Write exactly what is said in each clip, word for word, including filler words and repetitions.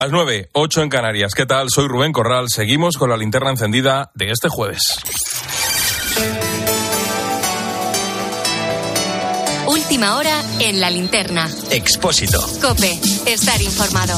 A las nueve, ocho en Canarias. ¿Qué tal? Soy Rubén Corral. Seguimos con la linterna encendida de este jueves. Última hora en la linterna. Expósito. COPE. Estar informado.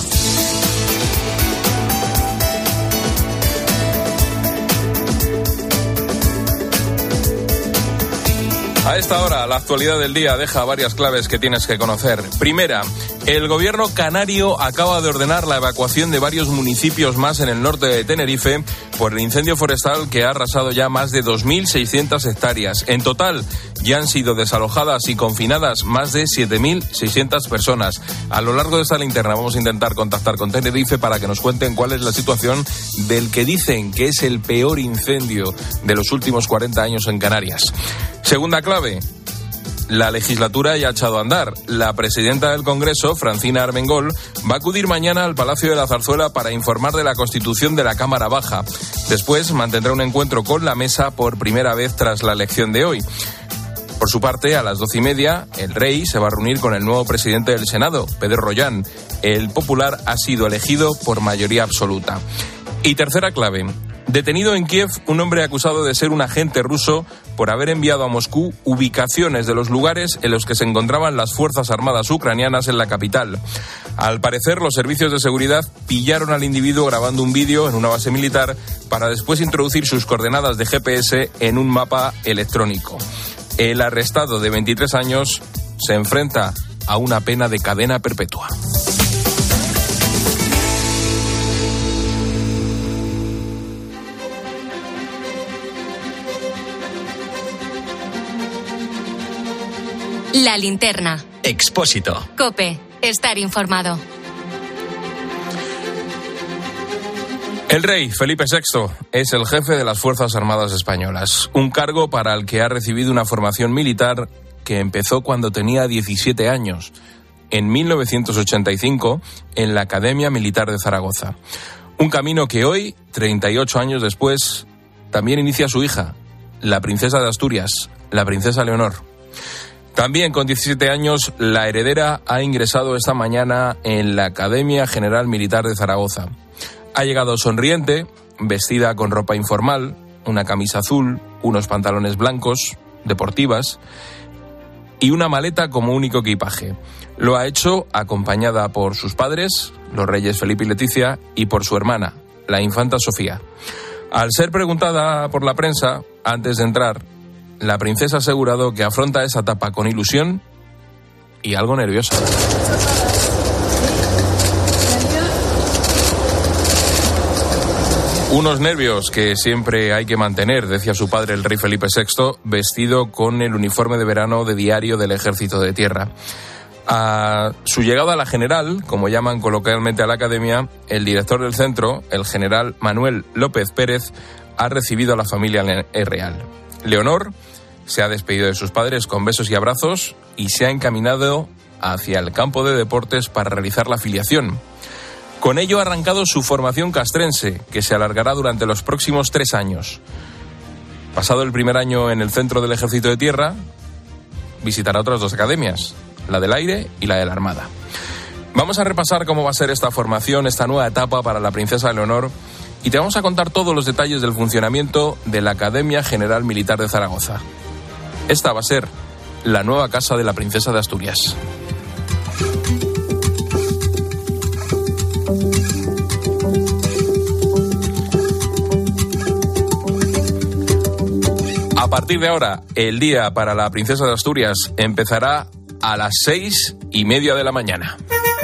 A esta hora, la actualidad del día deja varias claves que tienes que conocer. Primera, el gobierno canario acaba de ordenar la evacuación de varios municipios más en el norte de Tenerife por el incendio forestal que ha arrasado ya más de dos mil seiscientas hectáreas. En total, ya han sido desalojadas y confinadas más de siete mil seiscientas personas. A lo largo de esta linterna vamos a intentar contactar con Tenerife para que nos cuenten cuál es la situación del que dicen que es el peor incendio de los últimos cuarenta años en Canarias. Segunda clave, la legislatura ya ha echado a andar. La presidenta del Congreso, Francina Armengol, va a acudir mañana al Palacio de la Zarzuela para informar de la constitución de la Cámara Baja. Después mantendrá un encuentro con la mesa por primera vez tras la elección de hoy. Por su parte, a las doce y media, el rey se va a reunir con el nuevo presidente del Senado, Pedro Rollán. El popular ha sido elegido por mayoría absoluta. Y tercera clave, detenido en Kiev un hombre acusado de ser un agente ruso por haber enviado a Moscú ubicaciones de los lugares en los que se encontraban las Fuerzas Armadas ucranianas en la capital. Al parecer, los servicios de seguridad pillaron al individuo grabando un vídeo en una base militar para después introducir sus coordenadas de G P S en un mapa electrónico. El arrestado de veintitrés años se enfrenta a una pena de cadena perpetua. La linterna. Expósito. COPE. Estar informado. El rey Felipe sexto es el jefe de las Fuerzas Armadas Españolas, un cargo para el que ha recibido una formación militar que empezó cuando tenía diecisiete años, en mil novecientos ochenta y cinco, en la Academia Militar de Zaragoza. Un camino que hoy, treinta y ocho años después, también inicia su hija, la princesa de Asturias, la princesa Leonor. También con diecisiete años, la heredera ha ingresado esta mañana en la Academia General Militar de Zaragoza. Ha llegado sonriente, vestida con ropa informal, una camisa azul, unos pantalones blancos, deportivas, y una maleta como único equipaje. Lo ha hecho acompañada por sus padres, los reyes Felipe y Leticia, y por su hermana, la infanta Sofía. Al ser preguntada por la prensa, antes de entrar, la princesa ha asegurado que afronta esa etapa con ilusión y algo nerviosa. Unos nervios que siempre hay que mantener, decía su padre, el rey Felipe sexto, vestido con el uniforme de verano de diario del Ejército de Tierra. A su llegada a la general, como llaman coloquialmente a la academia, el director del centro, el general Manuel López Pérez, ha recibido a la familia real. Leonor se ha despedido de sus padres con besos y abrazos y se ha encaminado hacia el campo de deportes para realizar la filiación. Con ello ha arrancado su formación castrense, que se alargará durante los próximos tres años. Pasado el primer año en el centro del Ejército de Tierra, visitará otras dos academias, la del aire y la de la Armada. Vamos a repasar cómo va a ser esta formación, esta nueva etapa para la princesa Leonor, y te vamos a contar todos los detalles del funcionamiento de la Academia General Militar de Zaragoza. Esta va a ser la nueva casa de la princesa de Asturias. A partir de ahora, el día para la princesa de Asturias empezará a las seis y media de la mañana.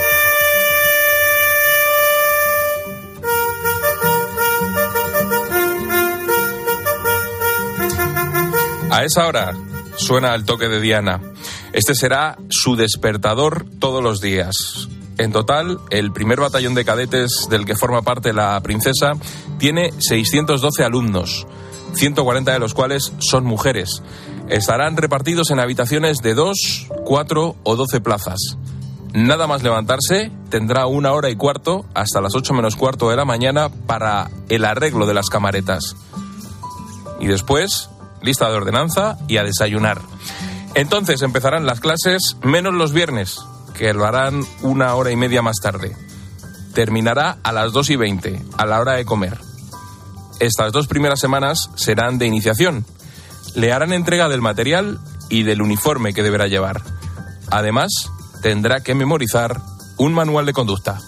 A esa hora suena el toque de Diana. Este será su despertador todos los días. En total, el primer batallón de cadetes del que forma parte la princesa tiene seiscientos doce alumnos, ciento cuarenta de los cuales son mujeres. Estarán repartidos en habitaciones de dos, cuatro o doce plazas. Nada más levantarse, tendrá una hora y cuarto hasta las ocho menos cuarto de la mañana para el arreglo de las camaretas. Y después, lista de ordenanza y a desayunar. Entonces empezarán las clases menos los viernes, que lo harán una hora y media más tarde. terminará a las dos y veinte, a la hora de comer. Estas dos primeras semanas serán de iniciación. Le harán entrega del material y del uniforme que deberá llevar. Además, tendrá que memorizar un manual de conducta.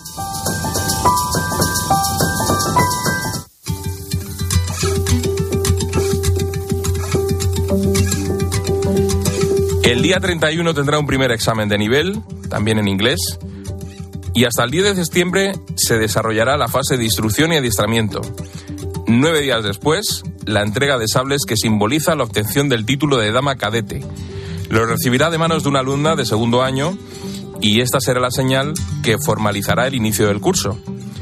El día treinta y uno tendrá un primer examen de nivel, también en inglés, y hasta el diez de septiembre se desarrollará la fase de instrucción y adiestramiento. Nueve días después, la entrega de sables que simboliza la obtención del título de dama cadete. Lo recibirá de manos de una alumna de segundo año y esta será la señal que formalizará el inicio del curso.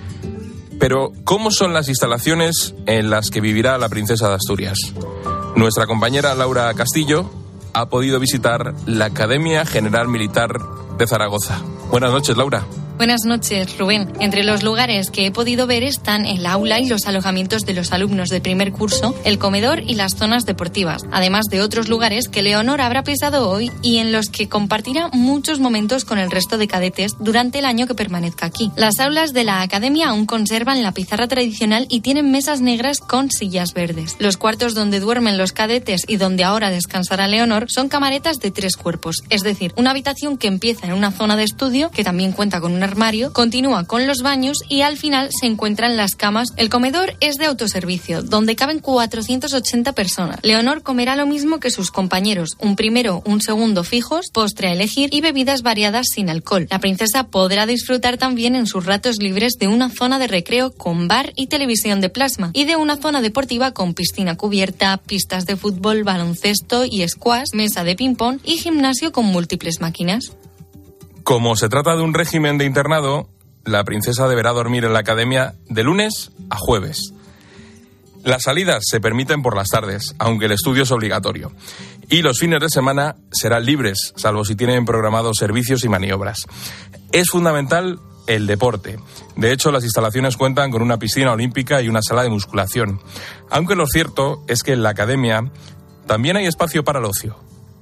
Pero, ¿cómo son las instalaciones en las que vivirá la princesa de Asturias? Nuestra compañera Laura Castillo ha podido visitar la Academia General Militar de Zaragoza. Buenas noches, Laura. Buenas noches, Rubén. Entre los lugares que he podido ver están el aula y los alojamientos de los alumnos de primer curso, el comedor y las zonas deportivas, además de otros lugares que Leonor habrá pisado hoy y en los que compartirá muchos momentos con el resto de cadetes durante el año que permanezca aquí. Las aulas de la academia aún conservan la pizarra tradicional y tienen mesas negras con sillas verdes. Los cuartos donde duermen los cadetes y donde ahora descansará Leonor son camaretas de tres cuerpos, es decir, una habitación que empieza en una zona de estudio, que también cuenta con una armario, continúa con los baños y al final se encuentran las camas. El comedor es de autoservicio, donde caben cuatrocientas ochenta personas. Leonor comerá lo mismo que sus compañeros, un primero, un segundo fijos, postre a elegir y bebidas variadas sin alcohol. La princesa podrá disfrutar también en sus ratos libres de una zona de recreo con bar y televisión de plasma y de una zona deportiva con piscina cubierta, pistas de fútbol, baloncesto y squash, mesa de ping-pong y gimnasio con múltiples máquinas. Como se trata de un régimen de internado, la princesa deberá dormir en la academia de lunes a jueves. Las salidas se permiten por las tardes, aunque el estudio es obligatorio. Y los fines de semana serán libres, salvo si tienen programados servicios y maniobras. Es fundamental el deporte. De hecho, las instalaciones cuentan con una piscina olímpica y una sala de musculación. Aunque lo cierto es que en la academia también hay espacio para el ocio.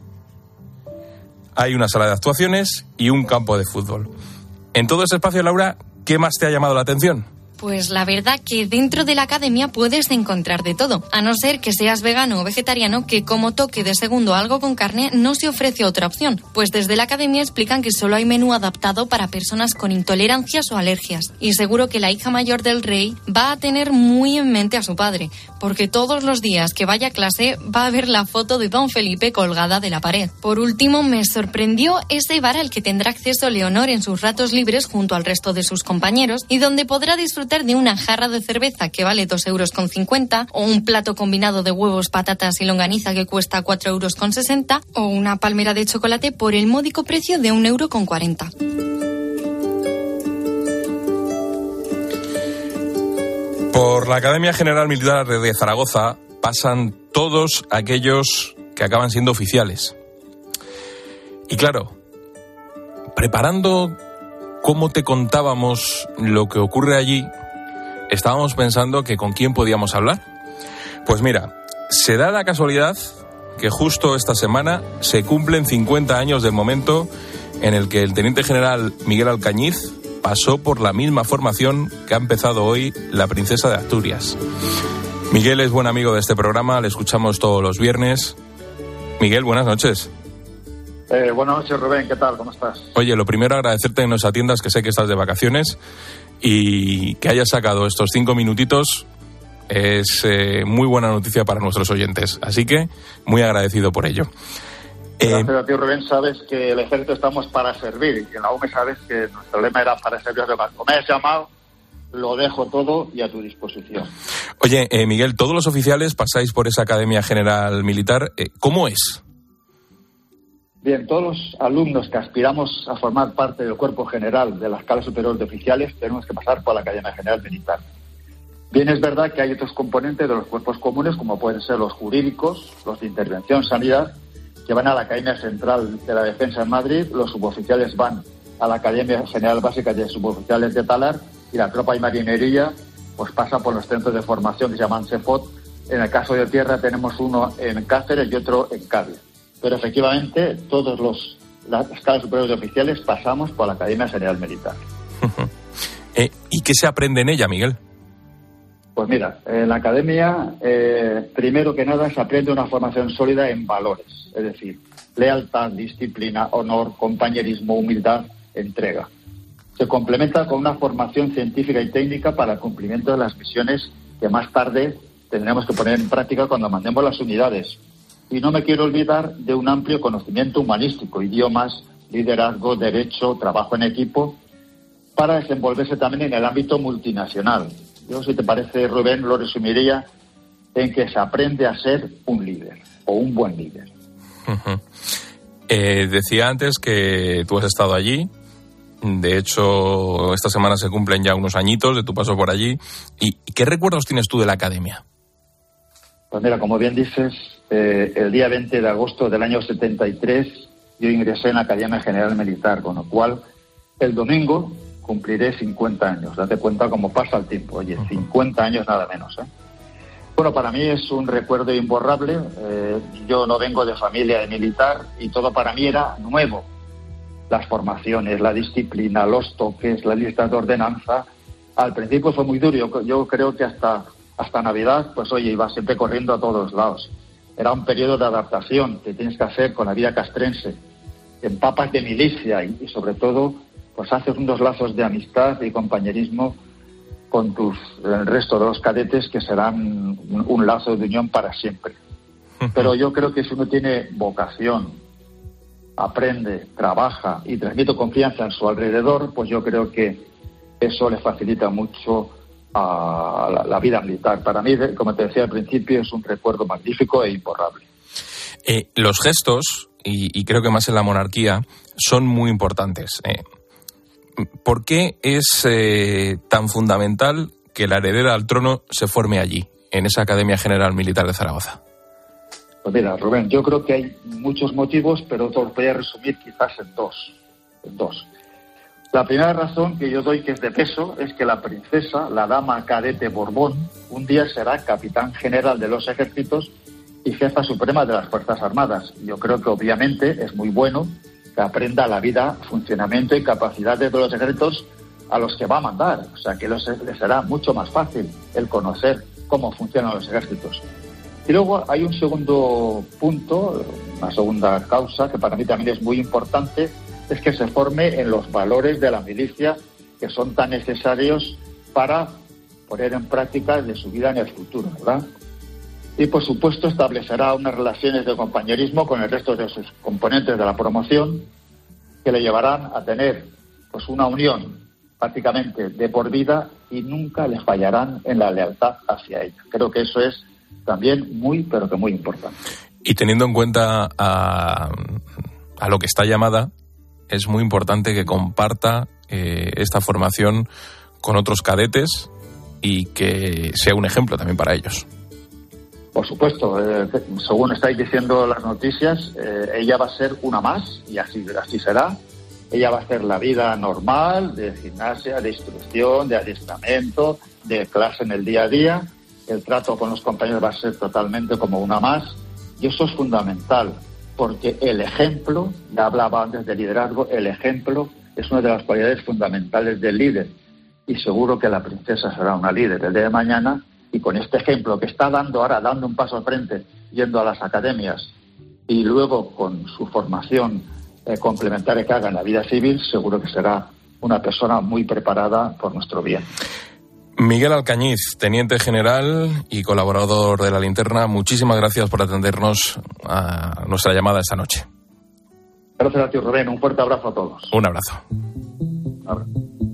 Hay una sala de actuaciones y un campo de fútbol. En todo ese espacio, Laura, ¿qué más te ha llamado la atención? Pues la verdad que dentro de la academia puedes encontrar de todo, a no ser que seas vegano o vegetariano, que como toque de segundo algo con carne no se ofrece otra opción, pues desde la academia explican que solo hay menú adaptado para personas con intolerancias o alergias. Y seguro que la hija mayor del rey va a tener muy en mente a su padre, porque todos los días que vaya a clase va a ver la foto de don Felipe colgada de la pared. Por último, me sorprendió ese bar al que tendrá acceso Leonor en sus ratos libres junto al resto de sus compañeros y donde podrá disfrutar de una jarra de cerveza que vale dos euros con cincuenta, o un plato combinado de huevos, patatas y longaniza que cuesta cuatro euros con sesenta, o una palmera de chocolate por el módico precio de un euro con cuarenta. Por la Academia General Militar de Zaragoza pasan todos aquellos que acaban siendo oficiales. Y claro, preparando cómo te contábamos lo que ocurre allí, estábamos pensando que con quién podíamos hablar. Pues mira, se da la casualidad que justo esta semana se cumplen cincuenta años del momento en el que el teniente general Miguel Alcañiz pasó por la misma formación que ha empezado hoy la princesa de Asturias. Miguel es buen amigo de este programa, le escuchamos todos los viernes. Miguel, buenas noches. Eh, buenas noches, Rubén, ¿qué tal? ¿Cómo estás? Oye, lo primero, agradecerte que nos atiendas, que sé que estás de vacaciones y que hayas sacado estos cinco minutitos. Es eh, muy buena noticia para nuestros oyentes, así que muy agradecido por ello. Gracias eh, a ti, Rubén. Sabes que el ejército estamos para servir y en la U M E sabes que nuestro lema era para servir a los demás. Como me has llamado, lo dejo todo y a tu disposición. Oye, eh, Miguel, todos los oficiales pasáis por esa Academia General Militar. Eh, ¿Cómo es? Bien, todos los alumnos que aspiramos a formar parte del cuerpo general de la escala superior de oficiales tenemos que pasar por la Academia General Militar. Bien, es verdad que hay otros componentes de los cuerpos comunes, como pueden ser los jurídicos, los de intervención, sanidad, que van a la Academia Central de la Defensa en Madrid, los suboficiales van a la Academia General Básica de Suboficiales de Talar y la tropa y marinería pues pasa por los centros de formación que se llaman CEFOT. En el caso de tierra tenemos uno en Cáceres y otro en Cádiz. Pero efectivamente todos los las escalas superiores de oficiales pasamos por la Academia General Militar. eh, ¿Y qué se aprende en ella, Miguel? Pues mira, en la academia, eh, primero que nada, se aprende una formación sólida en valores, es decir, lealtad, disciplina, honor, compañerismo, humildad, entrega. Se complementa con una formación científica y técnica para el cumplimiento de las misiones que más tarde tendremos que poner en práctica cuando mandemos las unidades. Y no me quiero olvidar de un amplio conocimiento humanístico, idiomas, liderazgo, derecho, trabajo en equipo, para desenvolverse también en el ámbito multinacional. Yo, si te parece, Rubén, lo resumiría en que se aprende a ser un líder o un buen líder. Uh-huh. Eh, decía antes que tú has estado allí. De hecho, esta semana se cumplen ya unos añitos de tu paso por allí. ¿Y qué recuerdos tienes tú de la academia? Pues mira, como bien dices, eh, el día veinte de agosto del año setenta y tres yo ingresé en la Academia General Militar, con lo cual el domingo cumpliré cincuenta años. Date cuenta cómo pasa el tiempo. Oye, cincuenta años nada menos, ¿eh? Bueno, para mí es un recuerdo imborrable. Eh, yo no vengo de familia de militar y todo para mí era nuevo. Las formaciones, la disciplina, los toques, las listas de ordenanza. Al principio fue muy duro. Yo, yo creo que hasta, hasta Navidad, pues oye, iba siempre corriendo a todos lados. Era un periodo de adaptación que tienes que hacer con la vida castrense. Empapas de milicia y, y sobre todo, pues haces unos lazos de amistad y compañerismo con tus, el resto de los cadetes, que serán un, un lazo de unión para siempre. Pero yo creo que si uno tiene vocación, aprende, trabaja y transmite confianza en su alrededor, pues yo creo que eso le facilita mucho a la, la vida militar. Para mí, como te decía al principio, es un recuerdo magnífico e imborrable. Eh, los gestos, y, y creo que más en la monarquía, son muy importantes. Eh, ¿Por qué es eh, tan fundamental que la heredera al trono se forme allí, en esa Academia General Militar de Zaragoza? Pues mira, Rubén, yo creo que hay muchos motivos, pero te los voy a resumir quizás en dos. En dos. La primera razón que yo doy, que es de peso, es que la princesa, la dama cadete Borbón, un día será capitán general de los ejércitos y jefa suprema de las Fuerzas Armadas. Yo creo que obviamente es muy bueno que aprenda la vida, funcionamiento y capacidades de los ejércitos a los que va a mandar. O sea, que les será mucho más fácil el conocer cómo funcionan los ejércitos. Y luego hay un segundo punto, una segunda causa, que para mí también es muy importante, es que se forme en los valores de la milicia, que son tan necesarios para poner en práctica de su vida en el futuro, ¿verdad? Y, por supuesto, establecerá unas relaciones de compañerismo con el resto de sus componentes de la promoción, que le llevarán a tener pues una unión prácticamente de por vida y nunca le fallarán en la lealtad hacia ella. Creo que eso es también muy, pero que muy importante. Y teniendo en cuenta a, a lo que está llamada, es muy importante que comparta eh, esta formación con otros cadetes y que sea un ejemplo también para ellos. Por supuesto, eh, según estáis diciendo las noticias, eh, ella va a ser una más, y así, así será. Ella va a hacer la vida normal, de gimnasia, de instrucción, de adiestramiento, de clase en el día a día. El trato con los compañeros va a ser totalmente como una más. Y eso es fundamental, porque el ejemplo, ya hablaba antes de liderazgo, el ejemplo es una de las cualidades fundamentales del líder. Y seguro que la princesa será una líder el día de mañana. Y con este ejemplo que está dando ahora, dando un paso al frente, yendo a las academias, y luego con su formación eh, complementaria que haga en la vida civil, seguro que será una persona muy preparada por nuestro bien. Miguel Alcañiz, teniente general y colaborador de La Linterna, muchísimas gracias por atendernos a nuestra llamada esta noche. Gracias a ti, Rubén. Un fuerte abrazo a todos. Un abrazo. Un abrazo.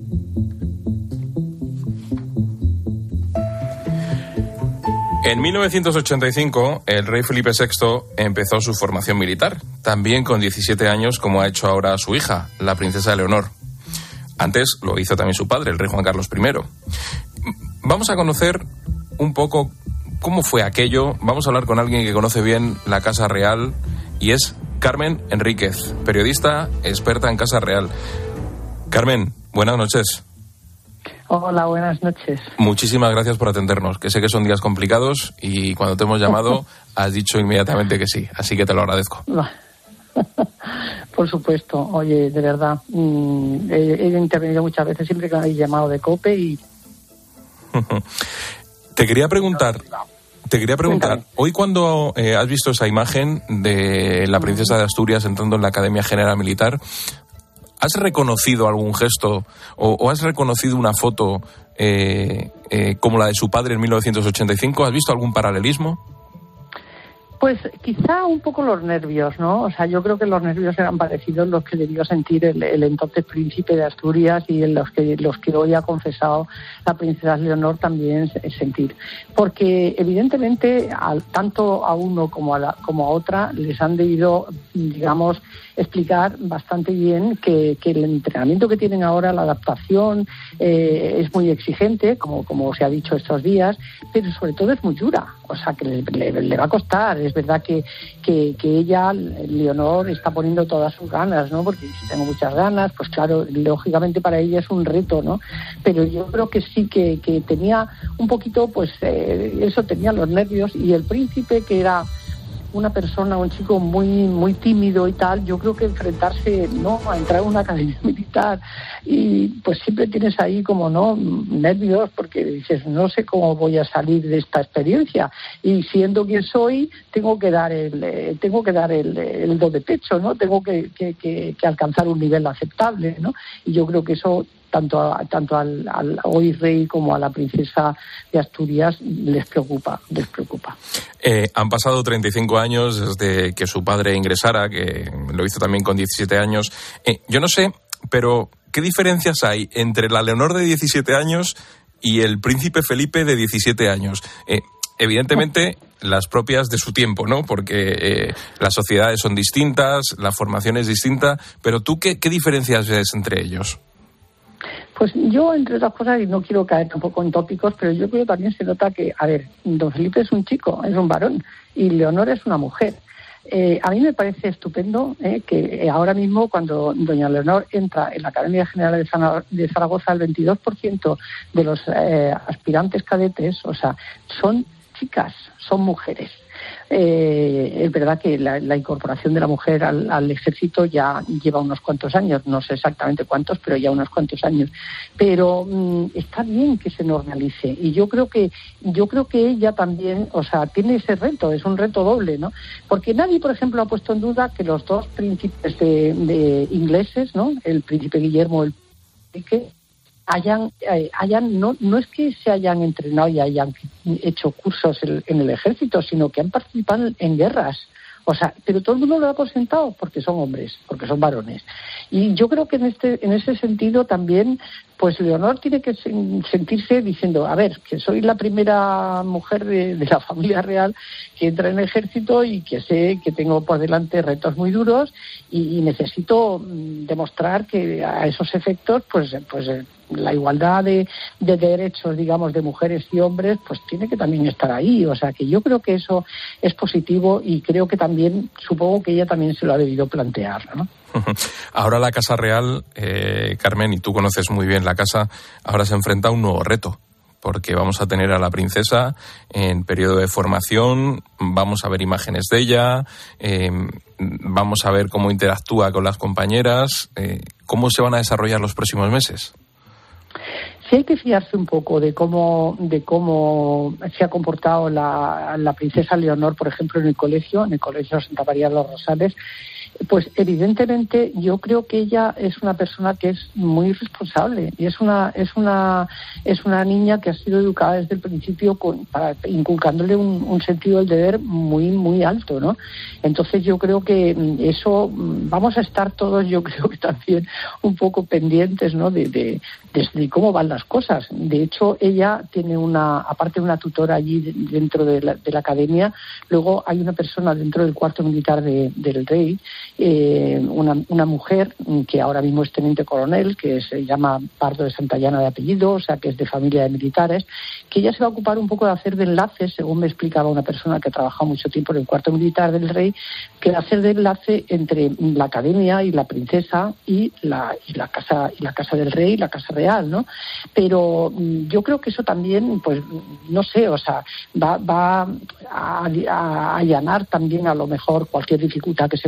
En mil novecientos ochenta y cinco, el rey Felipe sexto empezó su formación militar, también con diecisiete años, como ha hecho ahora su hija, la princesa Leonor. Antes lo hizo también su padre, el rey Juan Carlos primero. Vamos a conocer un poco cómo fue aquello. Vamos a hablar con alguien que conoce bien la Casa Real, y es Carmen Enríquez, periodista experta en Casa Real. Carmen, buenas noches. Hola, buenas noches. Muchísimas gracias por atendernos, que sé que son días complicados y cuando te hemos llamado has dicho inmediatamente que sí, así que te lo agradezco. Por supuesto, oye, de verdad, mmm, he, he intervenido muchas veces siempre que me habéis llamado de COPE y... Te quería preguntar... Te quería preguntar, hoy cuando eh, has visto esa imagen de la princesa de Asturias entrando en la Academia General Militar, ¿has reconocido algún gesto o, o has reconocido una foto eh, eh, como la de su padre en mil novecientos ochenta y cinco? ¿Has visto algún paralelismo? Pues quizá un poco los nervios, ¿no? O sea, yo creo que los nervios eran parecidos los que debió sentir el, el entonces príncipe de Asturias y en los que los que hoy ha confesado la princesa Leonor también sentir. Porque evidentemente al, tanto a uno como a, la, como a otra les han debido, digamos, explicar bastante bien que, que el entrenamiento que tienen ahora, la adaptación, eh, es muy exigente, como, como se ha dicho estos días, pero sobre todo es muy dura. O sea, que le, le, le va a costar. Es verdad que, que, que ella, Leonor, está poniendo todas sus ganas, ¿no? Porque si tengo muchas ganas, pues claro, lógicamente para ella es un reto, ¿no? Pero yo creo que sí que, que tenía un poquito, pues eh, eso, tenía los nervios, y el príncipe, que era una persona, un chico muy muy tímido y tal, yo creo que enfrentarse, ¿no?, a entrar en una academia militar, y pues siempre tienes ahí como, ¿no?, nervios, porque dices, no sé cómo voy a salir de esta experiencia, y siendo quien soy, tengo que dar el eh, tengo que dar el, el do de pecho, ¿no? Tengo que, que, que, que alcanzar un nivel aceptable, ¿no? Y yo creo que eso tanto a, tanto al, al hoy rey como a la princesa de Asturias les preocupa, les preocupa. Eh, han pasado treinta y cinco años desde que su padre ingresara, que lo hizo también con diecisiete años. Eh, yo no sé, pero ¿qué diferencias hay entre la Leonor de diecisiete años y el príncipe Felipe de diecisiete años? Eh, evidentemente las propias de su tiempo, ¿no? Porque eh, las sociedades son distintas, la formación es distinta, pero ¿tú qué, qué diferencias ves entre ellos? Pues yo, entre otras cosas, y no quiero caer tampoco en tópicos, pero yo creo que también se nota que, a ver, don Felipe es un chico, es un varón, y Leonor es una mujer. Eh, a mí me parece estupendo eh, que ahora mismo, cuando doña Leonor entra en la Academia General de Zaragoza, el veintidós por ciento de los eh, aspirantes cadetes, o sea, son chicas, son mujeres. Eh, es verdad que la, la incorporación de la mujer al, al ejército ya lleva unos cuantos años, no sé exactamente cuántos, pero ya unos cuantos años. Pero mmm, está bien que se normalice, y yo creo que yo creo que ella también, o sea, tiene ese reto, es un reto doble, ¿no? Porque nadie, por ejemplo, ha puesto en duda que los dos príncipes de, de ingleses, ¿no? El príncipe Guillermo, el príncipe hayan, eh, hayan no, no es que se hayan entrenado y hayan hecho cursos en, en el ejército, sino que han participado en guerras. O sea, pero todo el mundo lo ha por sentado porque son hombres, porque son varones. Y yo creo que en este en ese sentido también, pues Leonor tiene que sentirse diciendo, a ver, que soy la primera mujer de, de la familia real que entra en el ejército y que sé que tengo por delante retos muy duros, y, y necesito demostrar que a esos efectos, pues pues la igualdad de, de derechos, digamos, de mujeres y hombres, pues tiene que también estar ahí. O sea, que yo creo que eso es positivo, y creo que también, supongo que ella también se lo ha debido plantear, ¿no? Ahora la Casa Real, eh, Carmen, y tú conoces muy bien la casa, ahora se enfrenta a un nuevo reto, porque vamos a tener a la princesa en periodo de formación, vamos a ver imágenes de ella, eh, vamos a ver cómo interactúa con las compañeras, eh, ¿cómo se van a desarrollar los próximos meses? Sí, hay que fiarse un poco de cómo de cómo se ha comportado la, la princesa Leonor, por ejemplo, en el colegio, en el colegio Santa María de los Rosales. Pues evidentemente yo creo que ella es una persona que es muy responsable, y es una es una es una niña que ha sido educada desde el principio con, para, inculcándole un, un sentido del deber muy muy alto, ¿no? Entonces yo creo que eso, vamos a estar todos, yo creo que también un poco pendientes, ¿no? De, de, de, de cómo van las cosas. De hecho, ella tiene una, aparte de una tutora allí dentro de la, de la academia, luego hay una persona dentro del cuarto militar de, del rey, Eh, una, una mujer que ahora mismo es teniente coronel, que se llama Pardo de Santayana de apellido, o sea que es de familia de militares, que ella se va a ocupar un poco de hacer de enlace, según me explicaba una persona que ha trabajado mucho tiempo en el cuarto militar del rey, que va a hacer de enlace entre la academia y la princesa y la, y la casa y la casa del rey y la casa real, ¿no? Pero yo creo que eso también, pues no sé, o sea, va, va a, a allanar también a lo mejor cualquier dificultad que se pueda presentar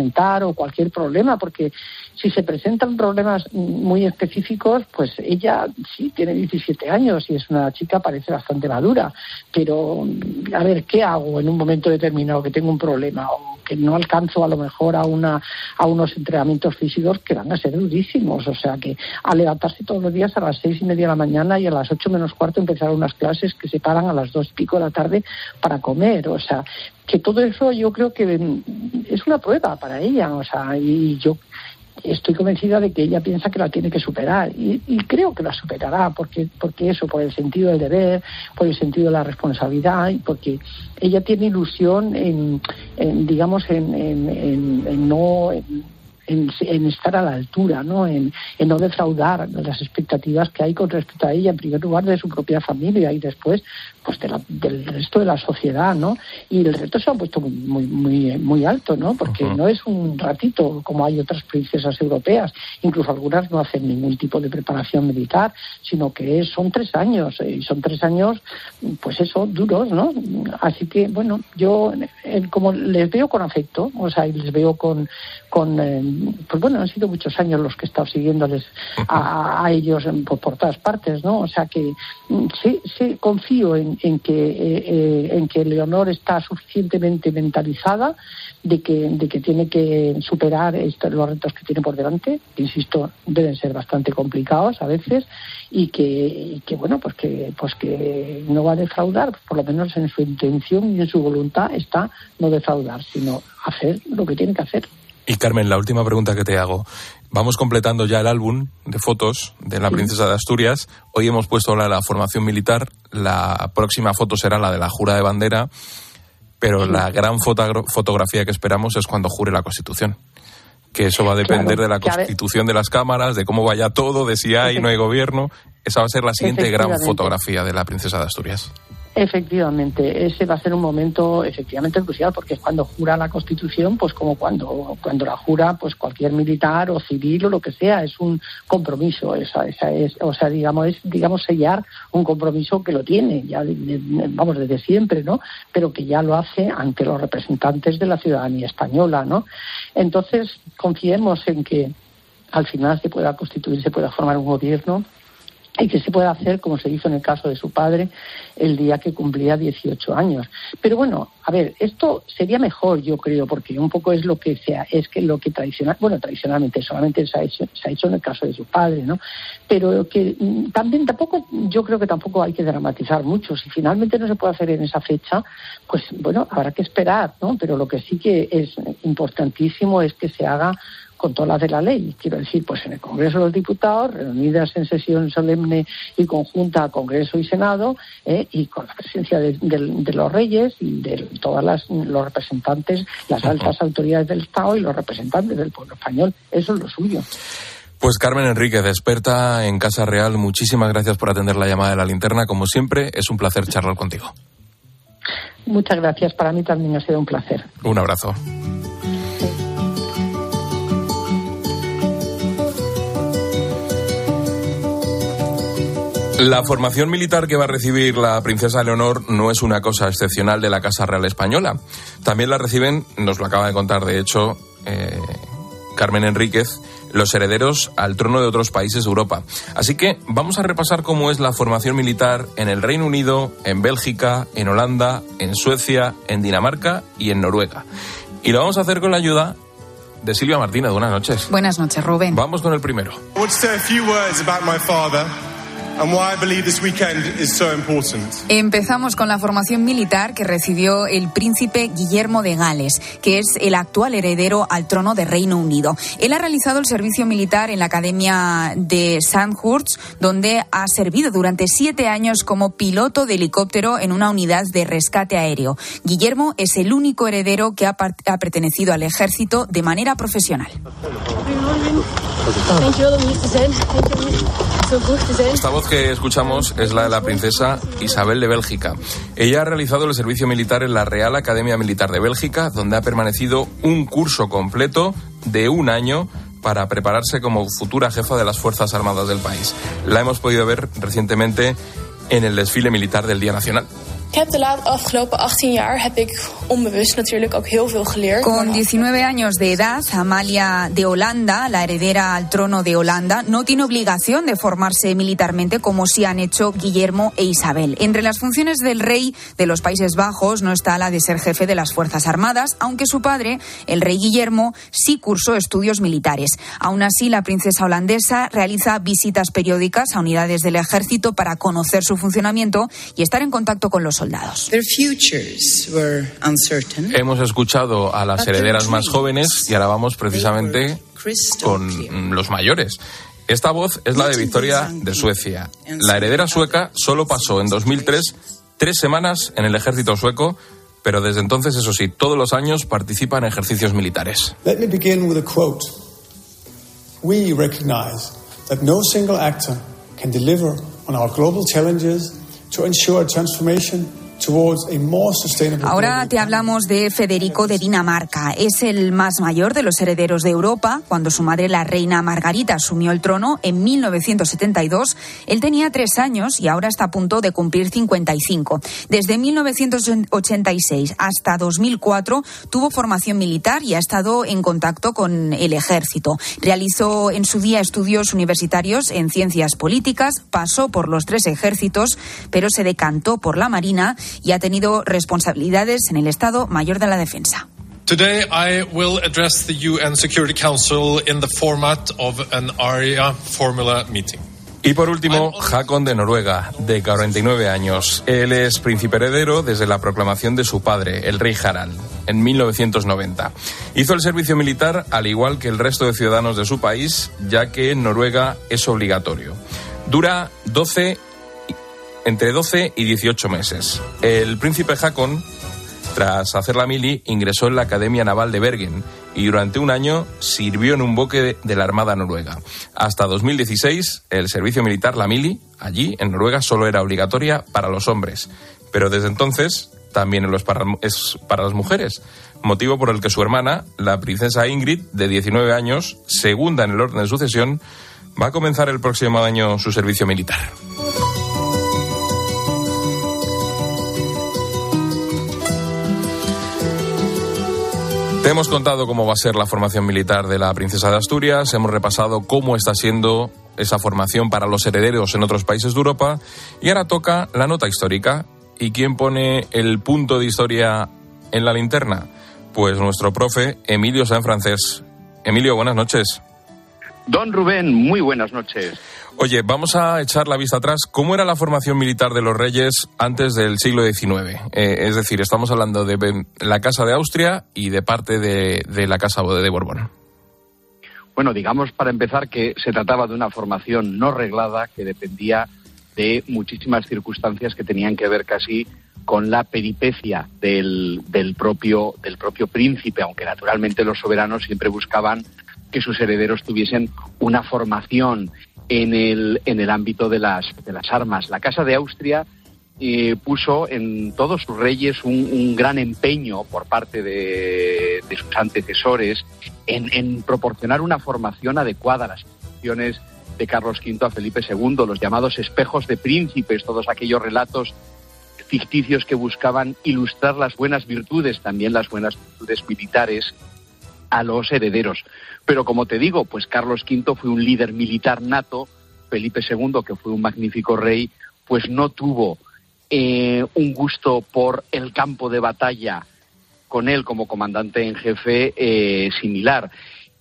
presentar o cualquier problema, porque si se presentan problemas muy específicos, pues ella sí tiene diecisiete años y es una chica, parece bastante madura, pero a ver, ¿qué hago en un momento determinado que tengo un problema o que no alcanzo a lo mejor a una a unos entrenamientos físicos que van a ser durísimos? O sea, que a levantarse todos los días a las seis y media de la mañana y a las ocho menos cuarto empezar unas clases que se paran a las dos y pico de la tarde para comer, o sea, que todo eso yo creo que es una prueba para ella, o sea, y yo estoy convencida de que ella piensa que la tiene que superar y, y creo que la superará porque porque eso, por el sentido del deber, por el sentido de la responsabilidad y porque ella tiene ilusión en, en digamos en, en, en, en no en, En, en estar a la altura, ¿no? En, en no defraudar las expectativas que hay con respecto a ella, en primer lugar de su propia familia y después pues de la, del resto de la sociedad, ¿no? Y el reto se ha puesto muy muy muy, muy alto, ¿no? Porque uh-huh. no es un ratito como hay otras princesas europeas, incluso algunas no hacen ningún tipo de preparación militar, sino que es, son tres años y son tres años, pues eso, duros, ¿no? Así que bueno, yo eh, como les veo con afecto, o sea, y les veo con con eh, pues bueno, han sido muchos años los que he estado siguiéndoles a, a ellos en, por, por todas partes, ¿no? O sea que sí, sí confío en, en que eh, eh, en que Leonor está suficientemente mentalizada de que de que tiene que superar esto, los retos que tiene por delante, que insisto, deben ser bastante complicados a veces, y que, y que bueno, pues que pues que no va a defraudar, por lo menos en su intención y en su voluntad está no defraudar, sino hacer lo que tiene que hacer. Y Carmen, la última pregunta que te hago. Vamos completando ya el álbum de fotos de la princesa de Asturias. Hoy hemos puesto la de la formación militar. La próxima foto será la de la jura de bandera. Pero sí. la gran fotogra- fotografía que esperamos es cuando jure la Constitución. Que eso va a depender claro, de la constitución de las cámaras, de cómo vaya todo, de si hay o no hay gobierno. Esa va a ser la siguiente gran fotografía de la princesa de Asturias. Efectivamente, ese va a ser un momento efectivamente crucial porque es cuando jura la Constitución, pues como cuando cuando la jura pues cualquier militar o civil o lo que sea, es un compromiso, esa, esa es, o sea, digamos es digamos sellar un compromiso que lo tiene ya de, de, vamos desde siempre, ¿no? Pero que ya lo hace ante los representantes de la ciudadanía española, ¿no? Entonces, confiemos en que al final se pueda constituir, se pueda formar un gobierno y que se pueda hacer como se hizo en el caso de su padre el día que cumplía dieciocho años. Pero bueno, a ver, esto sería mejor, yo creo, porque un poco es lo que sea, es que lo que tradicional, bueno, tradicionalmente solamente se ha hecho, se ha hecho en el caso de su padre, ¿no? Pero que también tampoco, yo creo que tampoco hay que dramatizar mucho. Si finalmente no se puede hacer en esa fecha, pues bueno, habrá que esperar, ¿no? Pero lo que sí que es importantísimo es que se haga con todas las de la ley, quiero decir, pues en el Congreso de los Diputados, reunidas en sesión solemne y conjunta Congreso y Senado, eh, y con la presencia de, de, de los reyes y de todas las los representantes, las altas autoridades del Estado y los representantes del pueblo español. Eso es lo suyo. Pues Carmen Enríquez, experta en Casa Real, muchísimas gracias por atender la llamada de La Linterna. Como siempre, es un placer charlar contigo. Muchas gracias, para mí también ha sido un placer. Un abrazo. La formación militar que va a recibir la princesa Leonor no es una cosa excepcional de la Casa Real Española. También la reciben, nos lo acaba de contar de hecho eh, Carmen Enríquez, los herederos al trono de otros países de Europa. Así que vamos a repasar cómo es la formación militar en el Reino Unido, en Bélgica, en Holanda, en Suecia, en Dinamarca y en Noruega. Y lo vamos a hacer con la ayuda de Silvia Martínez. Buenas noches. Buenas noches, Rubén. Vamos con el primero. I want to say a few words about my father. And why I believe this weekend is so important. Empezamos con la formación militar que recibió el príncipe Guillermo de Gales, que es el actual heredero al trono de Reino Unido. Él ha realizado el servicio militar en la Academia de Sandhurst, donde ha servido durante siete años como piloto de helicóptero en una unidad de rescate aéreo. Guillermo es el único heredero que ha, part- ha pertenecido al ejército de manera profesional. Esta voz que escuchamos es la de la princesa Isabel de Bélgica. Ella ha realizado el servicio militar en la Real Academia Militar de Bélgica, donde ha permanecido un curso completo de un año para prepararse como futura jefa de las Fuerzas Armadas del país. La hemos podido ver recientemente en el desfile militar del Día Nacional. Con diecinueve años de edad, Amalia de Holanda, la heredera al trono de Holanda, no tiene obligación de formarse militarmente como sí han hecho Guillermo e Isabel. Entre las funciones del rey de los Países Bajos no está la de ser jefe de las Fuerzas Armadas, aunque su padre, el rey Guillermo, sí cursó estudios militares. Aún así, la princesa holandesa realiza visitas periódicas a unidades del ejército para conocer su funcionamiento y estar en contacto con los soldados. Hemos escuchado a las herederas más jóvenes y ahora vamos precisamente con los mayores. Esta voz es la de Victoria de Suecia. La heredera sueca solo pasó en dos mil tres tres semanas en el ejército sueco, pero desde entonces, eso sí, todos los años participa en ejercicios militares. Let me begin with a quote. We recognize that no single actor can deliver on our global challenges to ensure transformation towards a more sustainable. Ahora te hablamos de Federico de Dinamarca. Es el más mayor de los herederos de Europa. Cuando su madre, la reina Margarita, asumió el trono en mil novecientos setenta y dos, él tenía tres años y ahora está a punto de cumplir cincuenta y cinco. Desde mil novecientos ochenta y seis hasta dos mil cuatro tuvo formación militar y ha estado en contacto con el ejército. Realizó en su día estudios universitarios en ciencias políticas, pasó por los tres ejércitos, pero se decantó por la Marina y ha tenido responsabilidades en el Estado Mayor de la Defensa. Today I will address the U N Security Council in the format of an ARIA formula meeting. Y por último, Håkon de Noruega, de cuarenta y nueve años. Él es príncipe heredero desde la proclamación de su padre, el rey Harald, en mil novecientos noventa. Hizo el servicio militar al igual que el resto de ciudadanos de su país, ya que en Noruega es obligatorio. Dura doce entre doce y dieciocho meses. El príncipe Håkon, tras hacer la mili, ingresó en la Academia Naval de Bergen y durante un año sirvió en un buque de la Armada Noruega. Hasta dos mil dieciséis, el servicio militar, la mili, allí en Noruega solo era obligatoria para los hombres, pero desde entonces también es para, es para las mujeres, motivo por el que su hermana, la princesa Ingrid, de diecinueve años, segunda en el orden de sucesión, va a comenzar el próximo año su servicio militar. Te hemos contado cómo va a ser la formación militar de la princesa de Asturias, hemos repasado cómo está siendo esa formación para los herederos en otros países de Europa y ahora toca la nota histórica. ¿Y quién pone el punto de historia en la linterna? Pues nuestro profe Emilio Sanfrancés. Emilio, buenas noches. Don Rubén, muy buenas noches. Oye, vamos a echar la vista atrás. ¿Cómo era la formación militar de los reyes antes del siglo diecinueve? Eh, es decir, estamos hablando de la Casa de Austria y de parte de, de la Casa de Borbón. Bueno, digamos para empezar que se trataba de una formación no reglada que dependía de muchísimas circunstancias que tenían que ver casi con la peripecia del, del, propio, del propio príncipe, aunque naturalmente los soberanos siempre buscaban que sus herederos tuviesen una formación en el, en el ámbito de las, de las armas. La Casa de Austria eh, puso en todos sus reyes un, un gran empeño por parte de, de sus antecesores en, en proporcionar una formación adecuada a las instituciones de Carlos quinto a Felipe segundo, los llamados espejos de príncipes, todos aquellos relatos ficticios que buscaban ilustrar las buenas virtudes, también las buenas virtudes militares, a los herederos. Pero como te digo, pues Carlos quinto fue un líder militar nato, Felipe segundo, que fue un magnífico rey, pues no tuvo eh, un gusto por el campo de batalla con él como comandante en jefe eh, similar.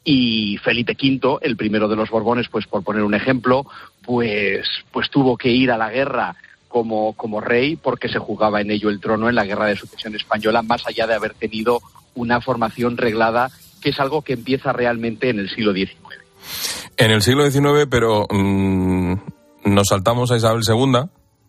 Y Felipe quinto, el primero de los Borbones, pues por poner un ejemplo, pues, pues tuvo que ir a la guerra como, como rey porque se jugaba en ello el trono en la Guerra de Sucesión Española, más allá de haber tenido una formación reglada, que es algo que empieza realmente en el siglo diecinueve. En el siglo diecinueve, pero mmm, nos saltamos a Isabel segunda,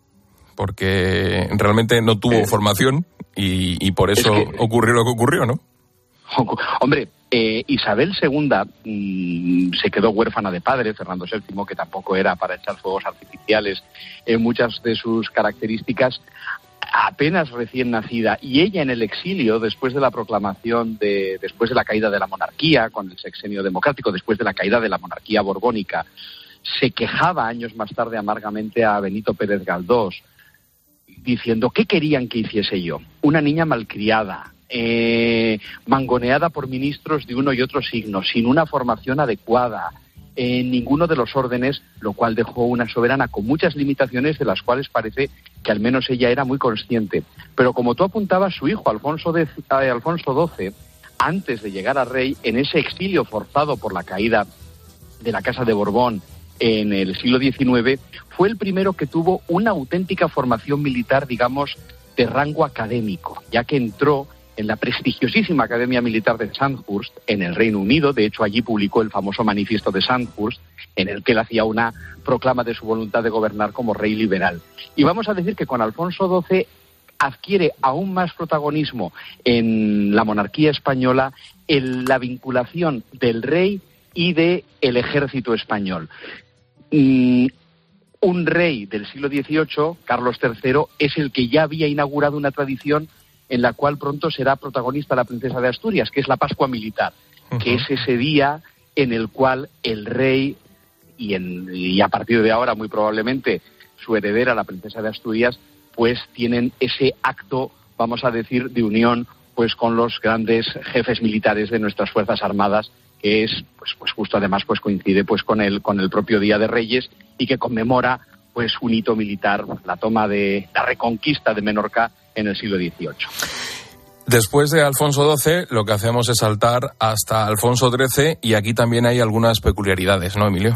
porque realmente no tuvo eh, formación y, y por eso es que, ocurrió lo que ocurrió, ¿no? Hombre, eh, Isabel segunda mmm, se quedó huérfana de padre, Fernando séptimo, que tampoco era para echar fuegos artificiales en muchas de sus características, apenas recién nacida, y ella en el exilio después de la proclamación de después de la caída de la monarquía con el sexenio democrático, después de la caída de la monarquía borbónica, se quejaba años más tarde amargamente a Benito Pérez Galdós. diciendo, ¿qué querían que hiciese yo? Una niña malcriada, eh, mangoneada por ministros de uno y otro signo, sin una formación adecuada, en ninguno de los órdenes, lo cual dejó una soberana con muchas limitaciones de las cuales parece que al menos ella era muy consciente. Pero como tú apuntabas, su hijo, Alfonso, de, eh, Alfonso doce, antes de llegar a rey, en ese exilio forzado por la caída de la Casa de Borbón en el siglo diecinueve, fue el primero que tuvo una auténtica formación militar, digamos, de rango académico, ya que entró en la prestigiosísima Academia Militar de Sandhurst, en el Reino Unido. De hecho, allí publicó el famoso manifiesto de Sandhurst, en el que él hacía una proclama de su voluntad de gobernar como rey liberal. Y vamos a decir que con Alfonso doce adquiere aún más protagonismo en la monarquía española en la vinculación del rey y del ejército español. Y un rey del siglo dieciocho, Carlos tercero, es el que ya había inaugurado una tradición en la cual pronto será protagonista la princesa de Asturias, que es la Pascua Militar, uh-huh. que es ese día en el cual el rey, y, en, y a partir de ahora muy probablemente su heredera, la princesa de Asturias, pues tienen ese acto, vamos a decir, de unión pues con los grandes jefes militares de nuestras Fuerzas Armadas, que es pues, pues justo además pues coincide pues con el, con el propio Día de Reyes y que conmemora pues un hito militar, la toma de la reconquista de Menorca en el siglo dieciocho. Después de Alfonso doce, lo que hacemos es saltar hasta Alfonso trece, y aquí también hay algunas peculiaridades, ¿no, Emilio?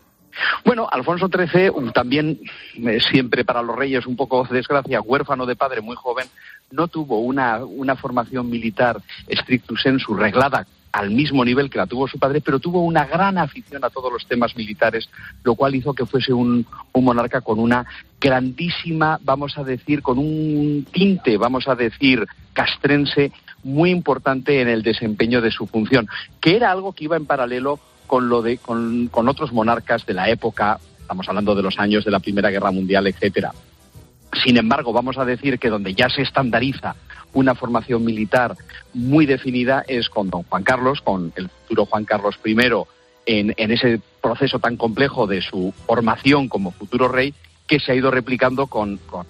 Bueno, Alfonso trece, también eh, siempre para los reyes un poco desgracia, huérfano de padre muy joven, no tuvo una, una formación militar stricto sensu reglada al mismo nivel que la tuvo su padre, pero tuvo una gran afición a todos los temas militares, lo cual hizo que fuese un, un monarca con una grandísima, vamos a decir, con un tinte, vamos a decir, castrense, muy importante en el desempeño de su función, que era algo que iba en paralelo con lo de con, con otros monarcas de la época, estamos hablando de los años de la Primera Guerra Mundial, etcétera. Sin embargo, vamos a decir que donde ya se estandariza una formación militar muy definida es con don Juan Carlos, con el futuro Juan Carlos primero, en, en ese proceso tan complejo de su formación como futuro rey, que se ha ido replicando con, con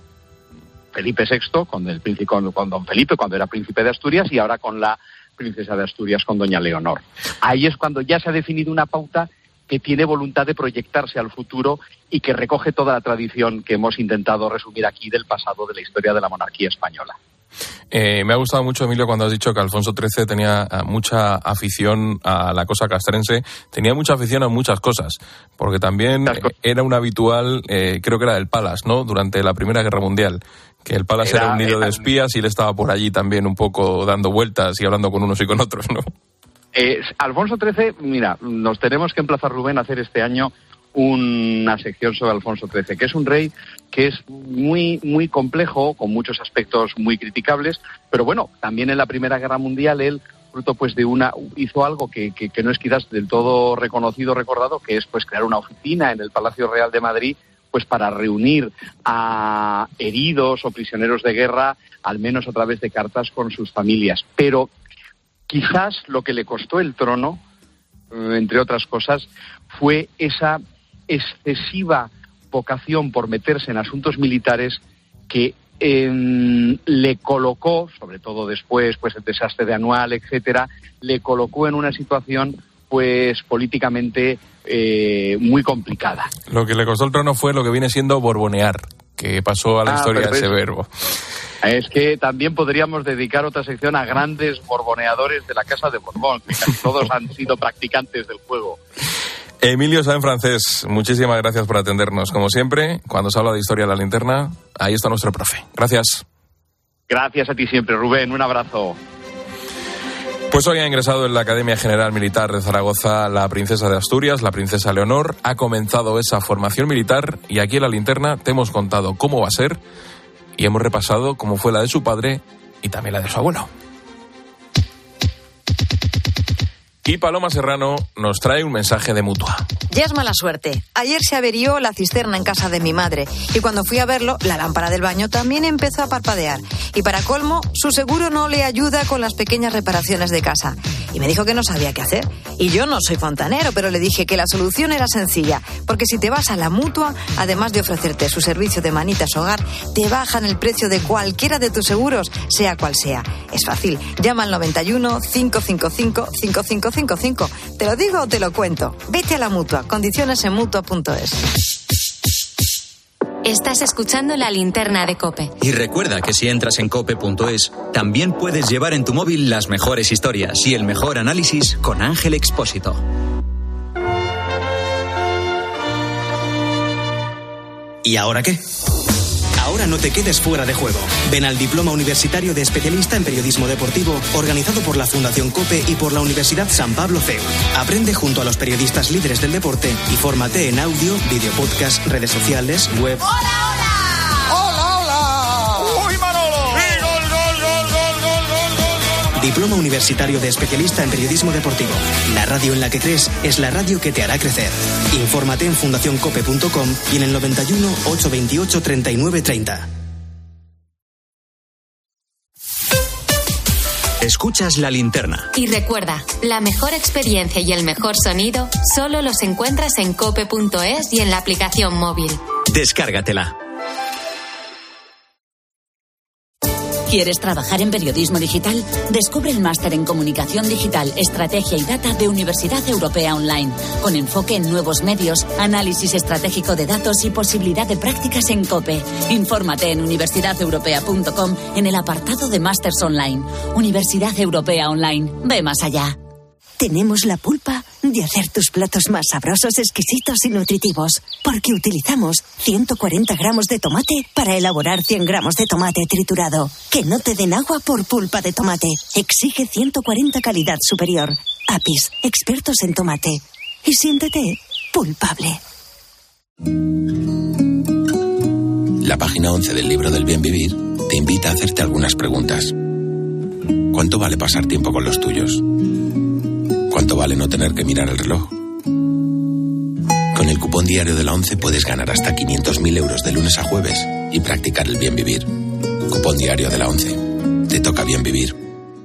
Felipe sexto, con, el príncipe, con, con don Felipe cuando era príncipe de Asturias, y ahora con la princesa de Asturias, con doña Leonor. Ahí es cuando ya se ha definido una pauta que tiene voluntad de proyectarse al futuro y que recoge toda la tradición que hemos intentado resumir aquí del pasado de la historia de la monarquía española. Eh, me ha gustado mucho, Emilio, cuando has dicho que Alfonso trece tenía mucha afición a la cosa castrense. Tenía mucha afición a muchas cosas, porque también era un habitual, eh, creo que era del Palace, ¿no?, durante la Primera Guerra Mundial, que el Palace era, era un nido era... de espías y él estaba por allí también un poco dando vueltas y hablando con unos y con otros, ¿no? Eh, Alfonso trece, mira, nos tenemos que emplazar, Rubén, a hacer este año una sección sobre Alfonso trece, que es un rey que es muy muy complejo, con muchos aspectos muy criticables, pero bueno, también en la Primera Guerra Mundial él, fruto pues de una, hizo algo que, que, que no es quizás del todo reconocido, recordado, que es pues crear una oficina en el Palacio Real de Madrid, pues para reunir a heridos o prisioneros de guerra, al menos a través de cartas con sus familias. Pero quizás lo que le costó el trono, entre otras cosas, fue esa excesiva vocación por meterse en asuntos militares que eh, le colocó, sobre todo después, pues el desastre de Anual, etcétera, le colocó en una situación pues políticamente eh, muy complicada. Lo que le costó el trono fue lo que viene siendo borbonear, que pasó a la ah, historia ese verbo. Es que también podríamos dedicar otra sección a grandes borboneadores de la Casa de Borbón, que casi todos han sido practicantes del juego. Emilio Sáenz Francés, muchísimas gracias por atendernos. Como siempre, cuando se habla de historia de la linterna, ahí está nuestro profe. Gracias. Gracias a ti siempre, Rubén. Un abrazo. Pues hoy ha ingresado en la Academia General Militar de Zaragoza la princesa de Asturias, la princesa Leonor. Ha comenzado esa formación militar y aquí en la linterna te hemos contado cómo va a ser y hemos repasado cómo fue la de su padre y también la de su abuelo. Y Paloma Serrano nos trae un mensaje de Mutua. Ya es mala suerte. Ayer se averió la cisterna en casa de mi madre y cuando fui a verlo, la lámpara del baño también empezó a parpadear. Y para colmo, su seguro no le ayuda con las pequeñas reparaciones de casa. y me dijo que no sabía qué hacer. Y yo no soy fontanero, pero le dije que la solución era sencilla, porque si te vas a la Mutua, además de ofrecerte su servicio de manitas hogar, te bajan el precio de cualquiera de tus seguros, sea cual sea. Es fácil, llama al noventa y uno, cinco cinco cinco, cinco cinco cinco cinco. ¿Te lo digo o te lo cuento? Vete a la Mutua, condiciones en mutua punto es. Estás escuchando La Linterna de COPE. Y recuerda que si entras en cope punto es, también puedes llevar en tu móvil las mejores historias y el mejor análisis con Ángel Expósito. ¿Y ahora qué? Ahora no te quedes fuera de juego. Ven al Diploma Universitario de Especialista en Periodismo Deportivo, organizado por la Fundación COPE y por la Universidad San Pablo C E U. Aprende junto a los periodistas líderes del deporte y fórmate en audio, video podcast, redes sociales, web. ¡Hola, hola! ¡Hola, hola! ¡Uy, Manolo! ¡Sí, gol, gol, gol, gol, gol, gol, gol! Diploma Universitario de Especialista en Periodismo Deportivo. La radio en la que crees es la radio que te hará crecer. Infórmate en fundación cope punto com y en el noventa y uno, ochocientos veintiocho, treinta y nueve treinta. Escuchas La Linterna. Y recuerda, la mejor experiencia y el mejor sonido solo los encuentras en cope punto es y en la aplicación móvil. Descárgatela. ¿Quieres trabajar en periodismo digital? Descubre el máster en Comunicación Digital, Estrategia y Data de Universidad Europea Online, con enfoque en nuevos medios, análisis estratégico de datos y posibilidad de prácticas en COPE. Infórmate en universidad europea punto com en el apartado de Másters Online. Universidad Europea Online. Ve más allá. Tenemos la pulpa de hacer tus platos más sabrosos, exquisitos y nutritivos, porque utilizamos ciento cuarenta gramos de tomate para elaborar cien gramos de tomate triturado. Que no te den agua por pulpa de tomate. Exige ciento cuarenta calidad superior. Apis, expertos en tomate. Y siéntete pulpable. La página once del libro del bien vivir te invita a hacerte algunas preguntas. ¿Cuánto vale pasar tiempo con los tuyos? ¿Cuánto vale no tener que mirar el reloj? Con el cupón diario de la ONCE puedes ganar hasta quinientos mil euros de lunes a jueves y practicar el bien vivir. Cupón diario de la ONCE. Te toca bien vivir.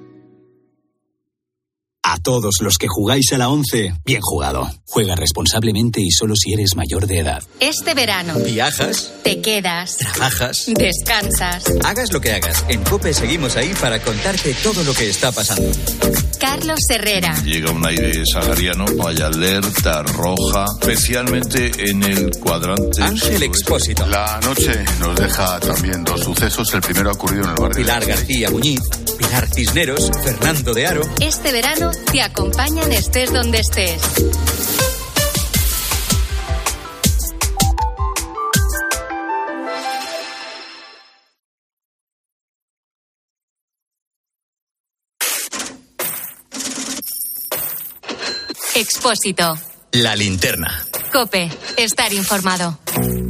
A todos los que jugáis a la once, bien jugado. Juega responsablemente y solo si eres mayor de edad. Este verano. ¿Viajas? Te quedas. ¿Trabajas? Descansas. Hagas lo que hagas. En COPE seguimos ahí para contarte todo lo que está pasando. Carlos Herrera. Llega un aire sahariano, hay alerta roja, especialmente en el cuadrante. Ángel Expósito. La noche nos deja también dos sucesos. El primero ha ocurrido en el barrio. Pilar García Muñiz, Pilar Cisneros, Fernando de Aro. Este verano te acompañan estés donde estés. Expósito. La Linterna. COPE. Estar informado.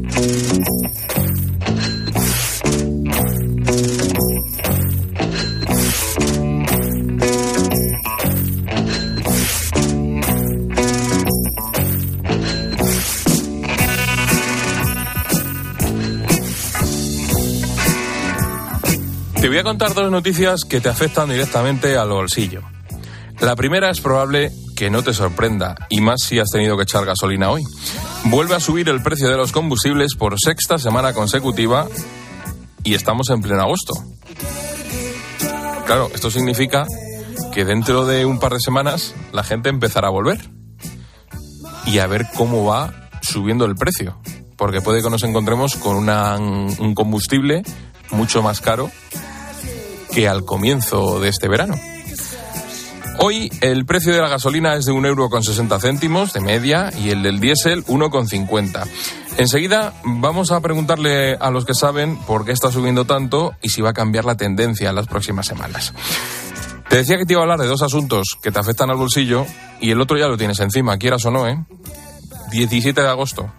Te voy a contar dos noticias que te afectan directamente al bolsillo. La primera es probable que no te sorprenda, y más si has tenido que echar gasolina hoy. Vuelve a subir el precio de los combustibles por sexta semana consecutiva y estamos en pleno agosto. Claro, esto significa que dentro de un par de semanas la gente empezará a volver y a ver cómo va subiendo el precio, porque puede que nos encontremos con una, un combustible mucho más caro que al comienzo de este verano. Hoy el precio de la gasolina es de un euro con sesenta céntimos de media y el del diésel uno con cincuenta. Enseguida vamos a preguntarle a los que saben por qué está subiendo tanto y si va a cambiar la tendencia en las próximas semanas. Te decía que te iba a hablar de dos asuntos que te afectan al bolsillo y el otro ya lo tienes encima, quieras o no, ¿eh? diecisiete de agosto.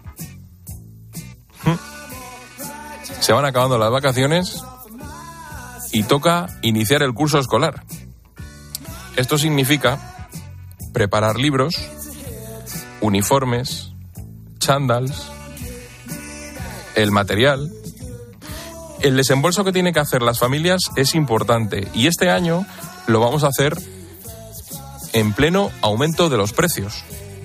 Se van acabando las vacaciones y toca iniciar el curso escolar. Esto significa preparar libros, uniformes, chándals, el material. El desembolso que tienen que hacer las familias es importante y este año lo vamos a hacer en pleno aumento de los precios.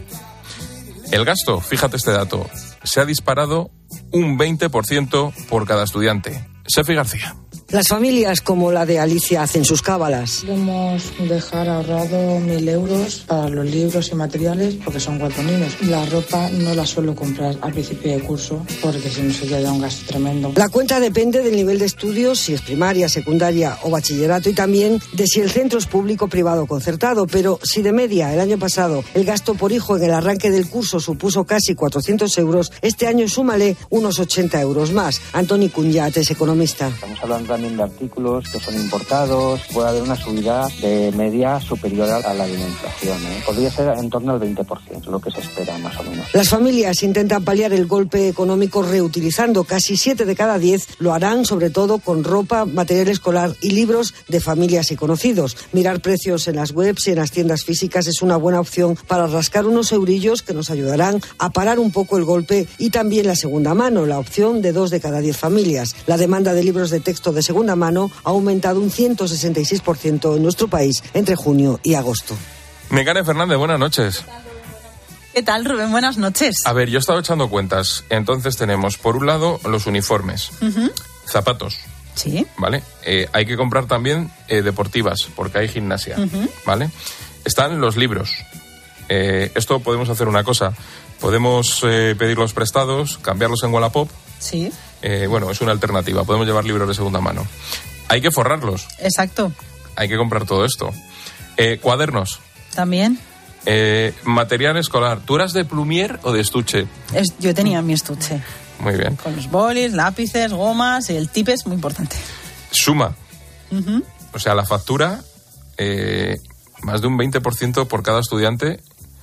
El gasto, fíjate este dato, se ha disparado un veinte por ciento por cada estudiante. Sefi García. Las familias como la de Alicia hacen sus cábalas. Podemos dejar ahorrado mil euros para los libros y materiales porque son cuatro niños. La ropa no la suelo comprar al principio de curso porque si no sería ya un gasto tremendo. La cuenta depende del nivel de estudios, si es primaria, secundaria o bachillerato, y también de si el centro es público, privado o concertado. Pero si de media el año pasado el gasto por hijo en el arranque del curso supuso casi cuatrocientos euros, este año súmale unos ochenta euros más. Antoni Cunyat es economista. Estamos hablando también de artículos que son importados, puede haber una subida de media superior a la de la inflación, ¿eh? Podría ser en torno al veinte por ciento, lo que se espera más o menos. Las familias intentan paliar el golpe económico reutilizando. Casi siete de cada diez lo harán, sobre todo con ropa, material escolar y libros de familias y conocidos. Mirar precios en las webs y en las tiendas físicas es una buena opción para rascar unos eurillos que nos ayudarán a parar un poco el golpe, y también la segunda mano, la opción de dos de cada diez familias. La demanda de libros de texto de segunda mano ha aumentado un ciento sesenta y seis por ciento en nuestro país entre junio y agosto. Nekane Fernández, buenas noches. ¿Qué tal, Rubén? Buenas noches. A ver, yo he estado echando cuentas. Entonces tenemos, por un lado, los uniformes, uh-huh. zapatos. Sí. ¿Vale? Eh, hay que comprar también eh, deportivas, porque hay gimnasia. Uh-huh. ¿Vale? Están los libros. Eh, esto podemos hacer una cosa. Podemos eh, pedirlos prestados, cambiarlos en Wallapop. Sí. Eh, bueno, es una alternativa. Podemos llevar libros de segunda mano. Hay que forrarlos. Exacto. Hay que comprar todo esto. Eh, cuadernos. También. Eh, material escolar. ¿Tú eras de plumier o de estuche? Es, yo tenía mi estuche. Muy bien. Con los bolis, lápices, gomas, y el tipe es muy importante. Suma. Uh-huh. O sea, la factura, eh, más de un veinte por ciento por cada estudiante,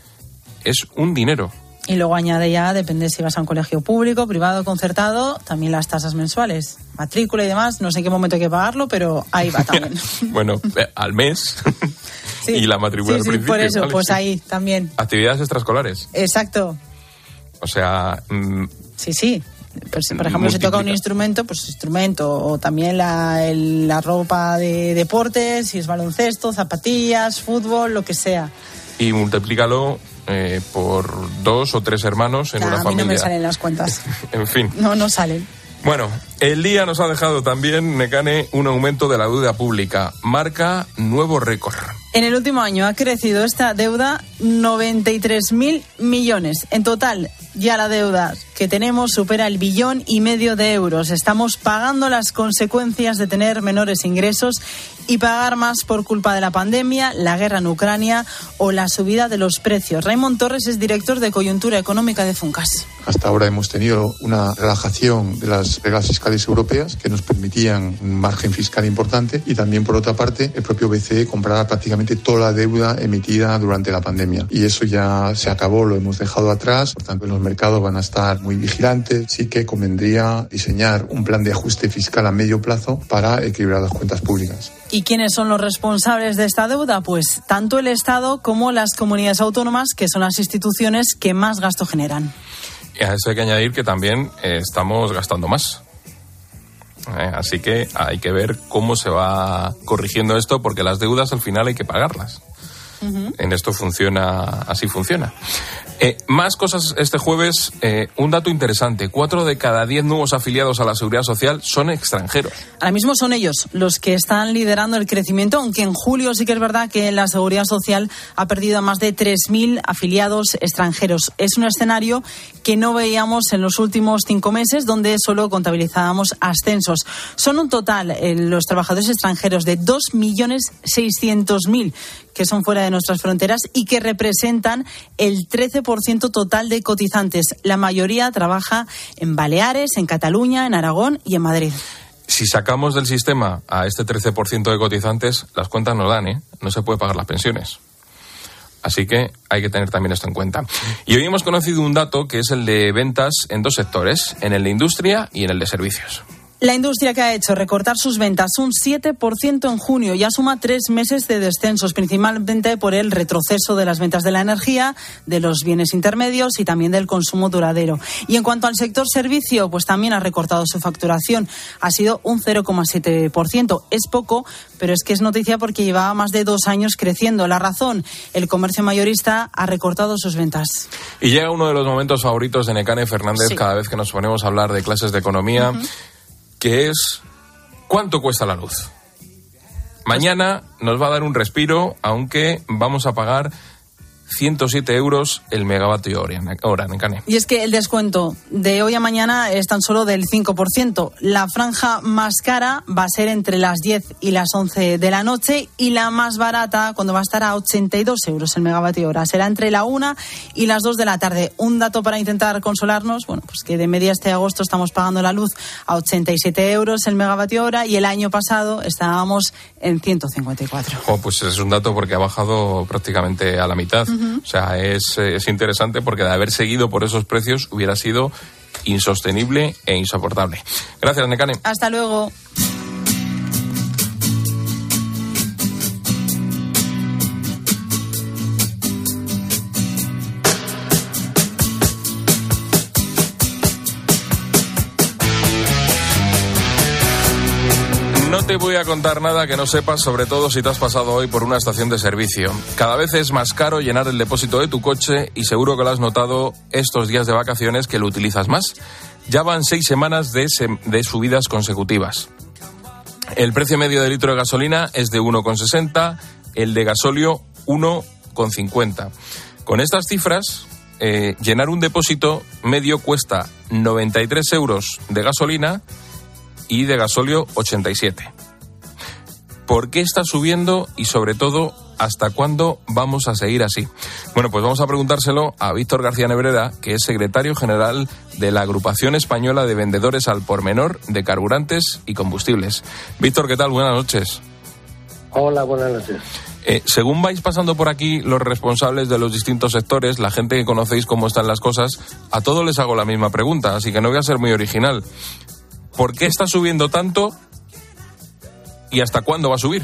es un dinero. Y luego añade ya, depende si vas a un colegio público, privado, concertado, también las tasas mensuales, matrícula y demás. No sé en qué momento hay que pagarlo, pero ahí va también. Bueno, eh, al mes. Sí. Y la matrícula sí, al sí, principio. por eso, ¿vale? pues ahí también. Actividades extraescolares. Exacto. O sea... Mmm, sí, sí. Pues, por ejemplo, multiplica. Si toca un instrumento, pues instrumento. O también la, el, la ropa de deportes, si es baloncesto, zapatillas, fútbol, lo que sea. Y multiplícalo... Eh, por dos o tres hermanos en nah, una a mí familia. No me salen las cuentas. En fin. No, no salen. Bueno, el día nos ha dejado también, Nekane, un aumento de la deuda pública. Marca nuevo récord. En el último año ha crecido esta deuda noventa y tres mil millones. En total, ya la deuda que tenemos supera el billón y medio de euros. Estamos pagando las consecuencias de tener menores ingresos y pagar más por culpa de la pandemia, la guerra en Ucrania o la subida de los precios. Raymond Torres es director de Coyuntura Económica de Funcas. Hasta ahora hemos tenido una relajación de las reglas fiscales europeas que nos permitían un margen fiscal importante, y también, por otra parte, el propio B C E compraba prácticamente toda la deuda emitida durante la pandemia. Y eso ya se acabó, lo hemos dejado atrás. Por tanto, los mercados van a estar muy vigilantes. Sí que convendría diseñar un plan de ajuste fiscal a medio plazo para equilibrar las cuentas públicas. ¿Y quiénes son los responsables de esta deuda? Pues tanto el Estado como las comunidades autónomas, que son las instituciones que más gasto generan. Y a eso hay que añadir que también eh, estamos gastando más. Eh, así que hay que ver cómo se va corrigiendo esto, porque las deudas al final hay que pagarlas. Uh-huh. En esto funciona, así funciona. Eh, más cosas este jueves. Eh, un dato interesante: cuatro de cada diez nuevos afiliados a la Seguridad Social son extranjeros. Ahora mismo son ellos los que están liderando el crecimiento, aunque en julio sí que es verdad que la Seguridad Social ha perdido a más de tres mil afiliados extranjeros. Es un escenario que no veíamos en los últimos cinco meses, donde solo contabilizábamos ascensos. Son un total eh, los trabajadores extranjeros de dos millones seiscientos mil que son fuera de nuestras fronteras y que representan el trece por ciento total de cotizantes. La mayoría trabaja en Baleares, en Cataluña, en Aragón y en Madrid. Si sacamos del sistema a este trece por ciento de cotizantes, las cuentas no dan, ¿eh? No se puede pagar las pensiones. Así que hay que tener también esto en cuenta. Y hoy hemos conocido un dato que es el de ventas en dos sectores, en el de industria y en el de servicios. La industria que ha hecho recortar sus ventas un siete por ciento en junio, ya suma tres meses de descensos, principalmente por el retroceso de las ventas de la energía, de los bienes intermedios y también del consumo duradero. Y en cuanto al sector servicio, pues también ha recortado su facturación. Ha sido un cero coma siete por ciento. Es poco, pero es que es noticia porque llevaba más de dos años creciendo. La razón, el comercio mayorista ha recortado sus ventas. Y llega uno de los momentos favoritos de Nekane Fernández Sí. cada vez que nos ponemos a hablar de clases de economía. Uh-huh. Que es ¿cuánto cuesta la luz? Mañana nos va a dar un respiro, aunque vamos a pagar ciento siete euros el megavatio hora, Nekane. Y es que el descuento de hoy a mañana es tan solo del cinco por ciento. La franja más cara va a ser entre las diez y las once de la noche y la más barata, cuando va a estar a ochenta y dos euros el megavatio hora, será entre la una y las dos de la tarde. Un dato para intentar consolarnos, bueno, pues que de media este agosto estamos pagando la luz a ochenta y siete euros el megavatio hora y el año pasado estábamos en ciento cincuenta y cuatro. Oh, pues es un dato porque ha bajado prácticamente a la mitad. Uh-huh. O sea, es, es interesante porque de haber seguido por esos precios hubiera sido insostenible e insoportable. Gracias, Nekane. Hasta luego. No te voy a contar nada que no sepas, sobre todo si te has pasado hoy por una estación de servicio. Cada vez es más caro llenar el depósito de tu coche y seguro que lo has notado estos días de vacaciones que lo utilizas más. Ya van seis semanas de, se- de subidas consecutivas. El precio medio de litro de gasolina es de uno coma sesenta, el de gasóleo uno coma cincuenta. Con estas cifras, eh, llenar un depósito medio cuesta noventa y tres euros de gasolina y de gasóleo ochenta y siete. ¿Por qué está subiendo y, sobre todo, hasta cuándo vamos a seguir así? Bueno, pues vamos a preguntárselo a Víctor García Nebrera, que es secretario general de la Agrupación Española de Vendedores al Por Menor de Carburantes y Combustibles. Víctor, ¿qué tal? Buenas noches. Hola, buenas noches. Eh, según vais pasando por aquí los responsables de los distintos sectores, la gente que conocéis cómo están las cosas, a todos les hago la misma pregunta, así que no voy a ser muy original. ¿Por qué está subiendo tanto y hasta cuándo va a subir?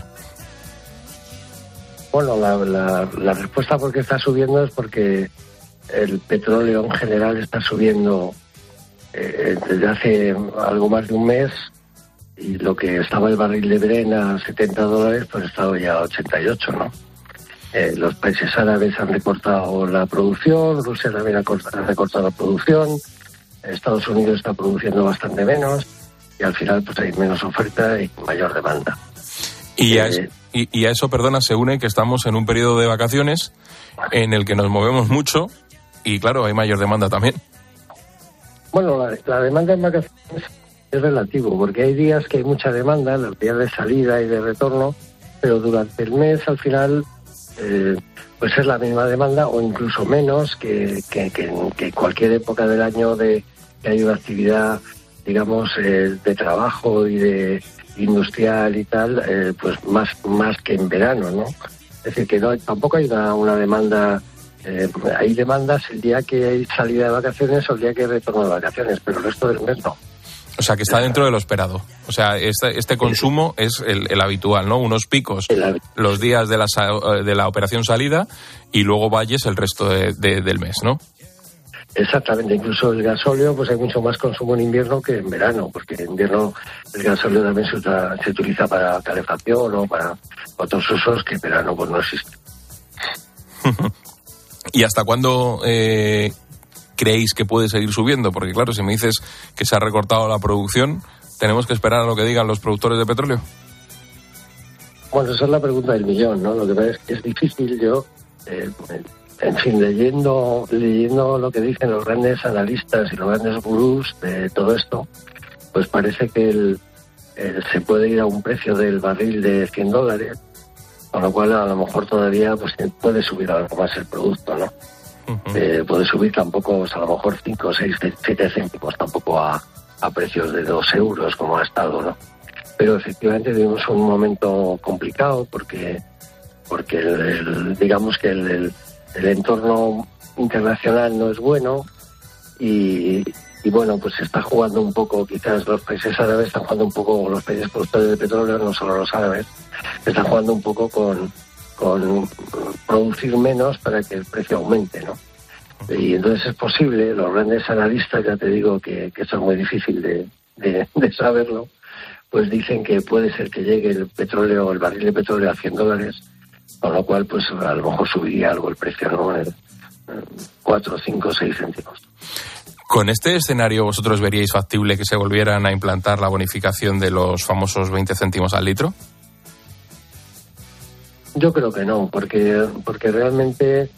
Bueno, la, la, la respuesta por qué está subiendo es porque el petróleo en general está subiendo eh, desde hace algo más de un mes y lo que estaba el barril de Brent a setenta dólares, pues está ya a ochenta y ocho, ¿no? Eh, los países árabes han recortado la producción, Rusia también ha recortado la producción, Estados Unidos está produciendo bastante menos y al final pues hay menos oferta y mayor demanda. Y a, eso, y, y a eso, perdona, se une que estamos en un periodo de vacaciones en el que nos movemos mucho y, claro, hay mayor demanda también. Bueno, la, la demanda en vacaciones es relativo, porque hay días que hay mucha demanda, los días de salida y de retorno, pero durante el mes, al final, eh, pues es la misma demanda o incluso menos que, que, que, que cualquier época del año de que hay una actividad, digamos, eh, de trabajo y de industrial y tal, eh, pues más más que en verano, ¿no? Es decir, que no tampoco hay una, una demanda, eh, hay demandas el día que hay salida de vacaciones o el día que hay retorno de vacaciones, pero el resto del mes no. O sea, que está dentro de lo esperado. O sea, este, este consumo es el, el habitual, ¿no? Unos picos los días de la, de la operación salida y luego valles el resto de, de, del mes, ¿no? Exactamente, incluso el gasóleo, pues hay mucho más consumo en invierno que en verano, porque en invierno el gasóleo también se, usa, se utiliza para calefacción o para otros usos que en verano pues no existen. ¿Y hasta cuándo eh, creéis que puede seguir subiendo? Porque claro, si me dices que se ha recortado la producción, ¿tenemos que esperar a lo que digan los productores de petróleo? Bueno, esa es la pregunta del millón, ¿no? Lo que pasa es que es difícil, yo... Eh, En fin, leyendo leyendo lo que dicen los grandes analistas y los grandes gurús de todo esto, pues parece que el, el, se puede ir a un precio del barril de cien dólares, con lo cual a lo mejor todavía pues puede subir algo más el producto, ¿no? Uh-huh. Eh, puede subir tampoco, pues, a lo mejor cinco, seis, siete céntimos, tampoco a, a precios de dos euros como ha estado, ¿no? Pero efectivamente vivimos un momento complicado porque, porque el, el, digamos que el... el el entorno internacional no es bueno y, y bueno, pues se está jugando un poco, quizás los países árabes están jugando un poco, los países productores de petróleo, no solo los árabes, están jugando un poco con, con producir menos para que el precio aumente, ¿no? Y entonces es posible, los grandes analistas, ya te digo que, que eso es muy difícil de, de, de saberlo, pues dicen que puede ser que llegue el petróleo, el barril de petróleo a cien dólares, con lo cual pues a lo mejor subiría algo el precio, ¿no? cuatro, cinco, seis céntimos. ¿Con este escenario vosotros veríais factible que se volvieran a implantar la bonificación de los famosos veinte céntimos al litro? Yo creo que no, porque, porque realmente,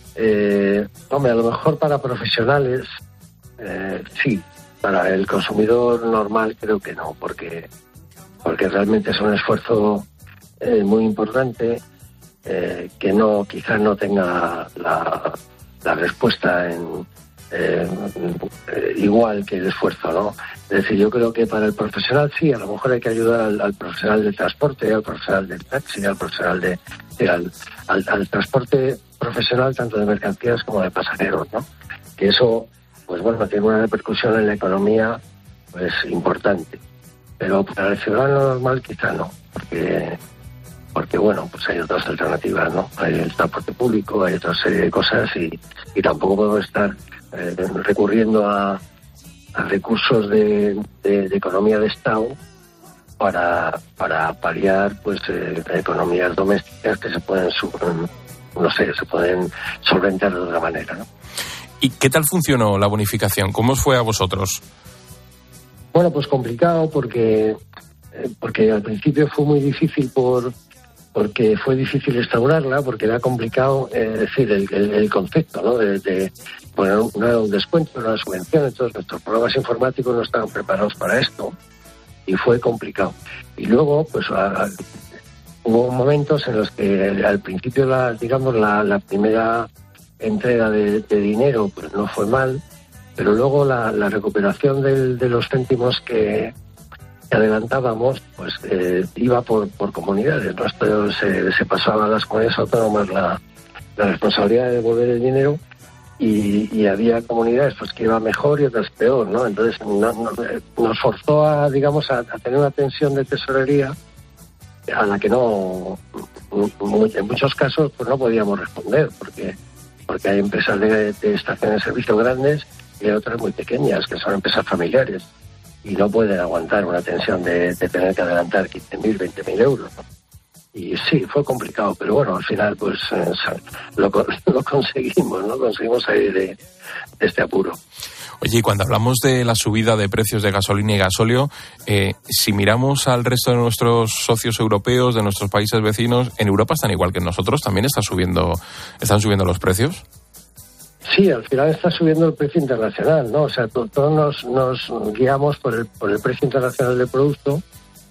eh, hombre, a lo mejor para profesionales, eh, sí, para el consumidor normal creo que no, porque, porque realmente es un esfuerzo eh, muy importante eh, que no, quizás no tenga la, la respuesta en Eh, eh, igual que el esfuerzo, ¿no? Es decir, yo creo que para el profesional sí, a lo mejor hay que ayudar al, al profesional del transporte, al profesional del taxi, al profesional de, de al, al, al transporte profesional tanto de mercancías como de pasajeros, ¿no? Que eso, pues bueno, tiene una repercusión en la economía, pues importante. Pero para el ciudadano normal quizá no, porque porque bueno, pues hay otras alternativas, ¿no? Hay el transporte público, hay otra serie de cosas y, y tampoco podemos estar eh, recurriendo a, a recursos de, de, de economía de Estado para, para paliar pues eh, economías domésticas que se pueden, no sé, se pueden solventar de otra manera, ¿no? ¿Y qué tal funcionó la bonificación? ¿Cómo os fue a vosotros? Bueno, pues complicado porque, eh, porque al principio fue muy difícil por... porque fue difícil instaurarla, porque era complicado, eh, decir, el, el, el concepto, ¿no? De, de poner un, un descuento, una subvención. Entonces nuestros programas informáticos no estaban preparados para esto y fue complicado. Y luego, pues a, a, hubo momentos en los que al principio, la, digamos, la, la primera entrega de, de dinero pues no fue mal, pero luego la, la recuperación del, de los céntimos que que adelantábamos, pues eh, iba por, por comunidades, ¿no? Esto se, se pasaba a las comunidades autónomas la, la responsabilidad de devolver el dinero y, y había comunidades pues que iba mejor y otras peor, ¿no? Entonces no, no, nos forzó a, digamos, a, a tener una tensión de tesorería a la que no, en muchos casos, pues no podíamos responder, porque porque hay empresas de, de estaciones de servicio grandes y hay otras muy pequeñas, que son empresas familiares. Y no pueden aguantar una tensión de, de tener que adelantar quince mil, veinte mil euros, ¿no? Y sí, fue complicado, pero bueno, al final pues eh, lo, lo conseguimos, ¿no? Conseguimos salir de, de este apuro. Oye, y cuando hablamos de la subida de precios de gasolina y gasóleo, eh, si miramos al resto de nuestros socios europeos, de nuestros países vecinos, ¿en Europa están igual que nosotros? ¿También está subiendo, están subiendo los precios? Sí, al final está subiendo el precio internacional, ¿no? O sea, to- todos nos, nos guiamos por el, por el precio internacional del producto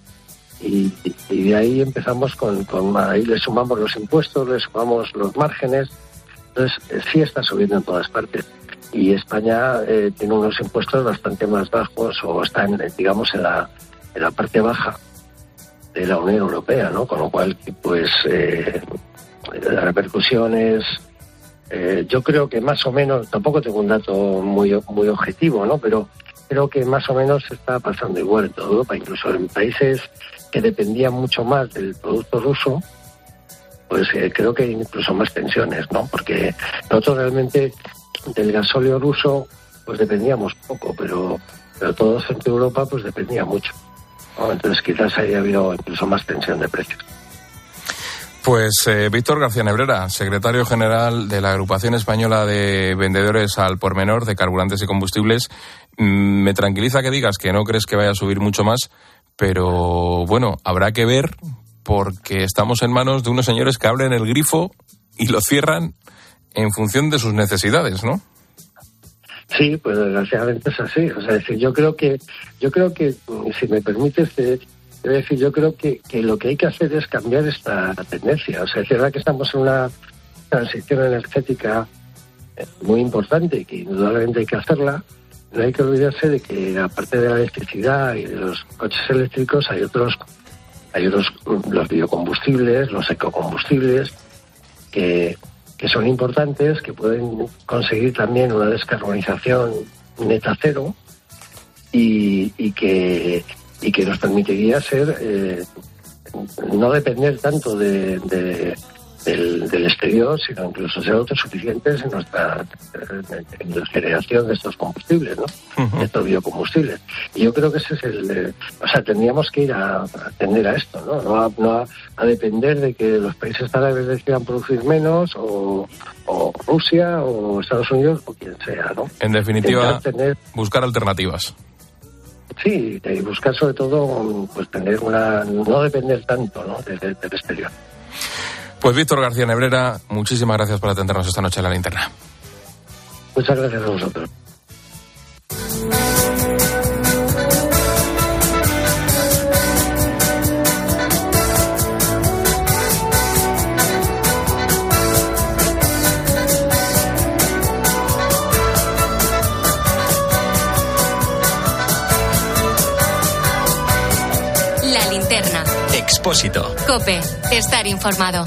y, y de ahí empezamos con, con... Ahí le sumamos los impuestos, le sumamos los márgenes. Entonces, eh, sí está subiendo en todas partes. Y España eh, tiene unos impuestos bastante más bajos o está, en, digamos, en la, en la parte baja de la Unión Europea, ¿no? Con lo cual, pues, eh, las repercusiones... Eh, yo creo que más o menos, tampoco tengo un dato muy muy objetivo, ¿no? Pero creo que más o menos se está pasando igual en toda Europa, incluso en países que dependían mucho más del producto ruso, pues eh, creo que hay incluso más tensiones, ¿no? Porque nosotros realmente del gasóleo ruso pues dependíamos poco, pero, pero todo Centro Europa pues dependía mucho, ¿no? Entonces quizás haya habido incluso más tensión de precios. Pues eh, Víctor García Nebrera, secretario general de la Agrupación Española de Vendedores al Por Menor de Carburantes y Combustibles, mm, me tranquiliza que digas que no crees que vaya a subir mucho más, pero bueno, habrá que ver porque estamos en manos de unos señores que abren el grifo y lo cierran en función de sus necesidades, ¿no? Sí, pues desgraciadamente es así. O sea, es decir, yo creo que, yo creo que, si me permites, te, te voy a decir, yo creo que, que lo que hay que hacer es cambiar esta tendencia. O sea, es verdad que estamos en una transición energética muy importante, que indudablemente hay que hacerla. No hay que olvidarse de que, aparte de la electricidad y de los coches eléctricos, hay otros, hay otros, los biocombustibles, los ecocombustibles, que, que son importantes, que pueden conseguir también una descarbonización neta cero y, y que y que nos permitiría ser eh, no depender tanto de, de del, del exterior, sino incluso ser autosuficientes en nuestra en la generación de estos combustibles, ¿no? Uh-huh. Estos biocombustibles. Y yo creo que ese es el... Eh, o sea, tendríamos que ir a, a atender a esto, ¿no? No, a, no a, a depender de que los países árabes decidan producir menos, o, o Rusia, o Estados Unidos, o quien sea, ¿no? En definitiva, tener, buscar alternativas. Sí, y buscar sobre todo, pues tener una... no depender tanto, ¿no? De, de, del exterior. Pues Víctor García Nebrera, muchísimas gracias por atendernos esta noche en La Linterna. Muchas gracias a vosotros. La Linterna. Expósito. COPE. Estar informado.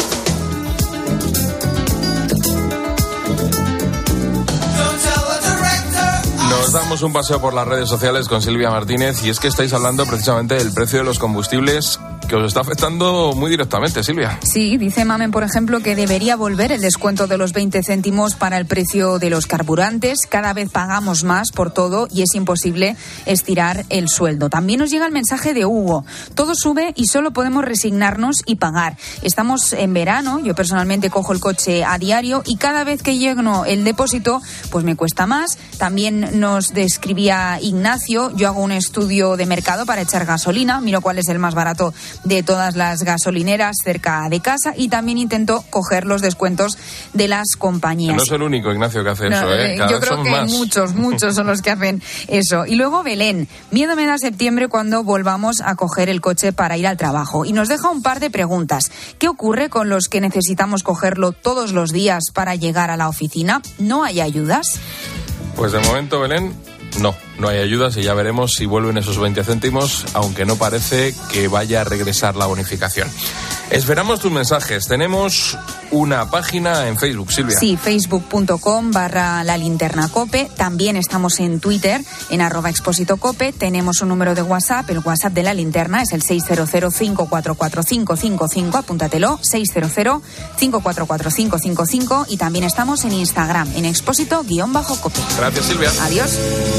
Nos damos un paseo por las redes sociales con Silvia Martínez y es que estáis hablando precisamente del precio de los combustibles que os está afectando muy directamente, Silvia. Sí, dice Mamen, por ejemplo, que debería volver el descuento de los veinte céntimos para el precio de los carburantes. Cada vez pagamos más por todo y es imposible estirar el sueldo. También nos llega el mensaje de Hugo. Todo sube y solo podemos resignarnos y pagar. Estamos en verano, yo personalmente cojo el coche a diario y cada vez que lleno el depósito, pues me cuesta más. También nos describía Ignacio, yo hago un estudio de mercado para echar gasolina, miro cuál es el más barato de todas las gasolineras cerca de casa y también intento coger los descuentos de las compañías. No es el único, Ignacio, que hace no, eso, ¿eh? Cada yo vez creo son que más. muchos, muchos son los que hacen eso. Y luego Belén, miedo me da septiembre cuando volvamos a coger el coche para ir al trabajo. Y nos deja un par de preguntas. ¿Qué ocurre con los que necesitamos cogerlo todos los días para llegar a la oficina? ¿No hay ayudas? Pues de momento, Belén, no, no hay ayudas y ya veremos si vuelven esos veinte céntimos, aunque no parece que vaya a regresar la bonificación. Esperamos tus mensajes. Tenemos una página en Facebook, Silvia. Sí, facebook.com barra la linterna cope. También estamos en Twitter, en arroba expósito cope. Tenemos un número de WhatsApp. El WhatsApp de la linterna es el seis cero cero, cinco cuatro cuatro, cinco cinco cinco. Apúntatelo, seis cero cero, cinco cuatro cuatro, cinco cinco cinco. Y también estamos en Instagram, en expósito-cope. Gracias, Silvia. Adiós.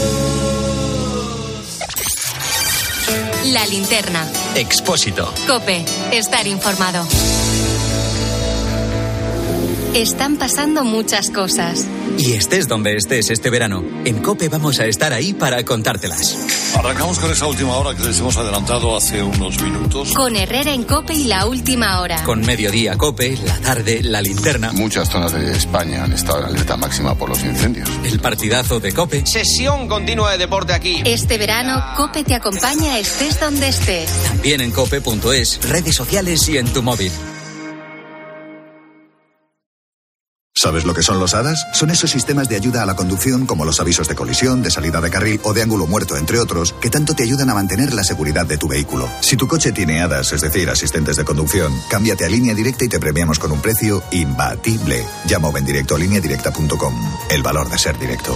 La Linterna. Expósito. COPE. Estar informado. Están pasando muchas cosas. Y estés donde estés este verano, en COPE vamos a estar ahí para contártelas. Arrancamos con esa última hora que les hemos adelantado hace unos minutos. Con Herrera en COPE y la última hora. Con Mediodía COPE, la tarde, la linterna. Muchas zonas de España han estado en alerta máxima por los incendios. El partidazo de COPE. Sesión continua de deporte aquí. Este verano, COPE te acompaña estés donde estés. También en cope punto es, redes sociales y en tu móvil. ¿Sabes lo que son los A D A S? Son esos sistemas de ayuda a la conducción como los avisos de colisión, de salida de carril o de ángulo muerto, entre otros, que tanto te ayudan a mantener la seguridad de tu vehículo. Si tu coche tiene A D A S, es decir, asistentes de conducción, cámbiate a Línea Directa y te premiamos con un precio imbatible. Llama o ven directo a línea directa punto com. El valor de ser directo.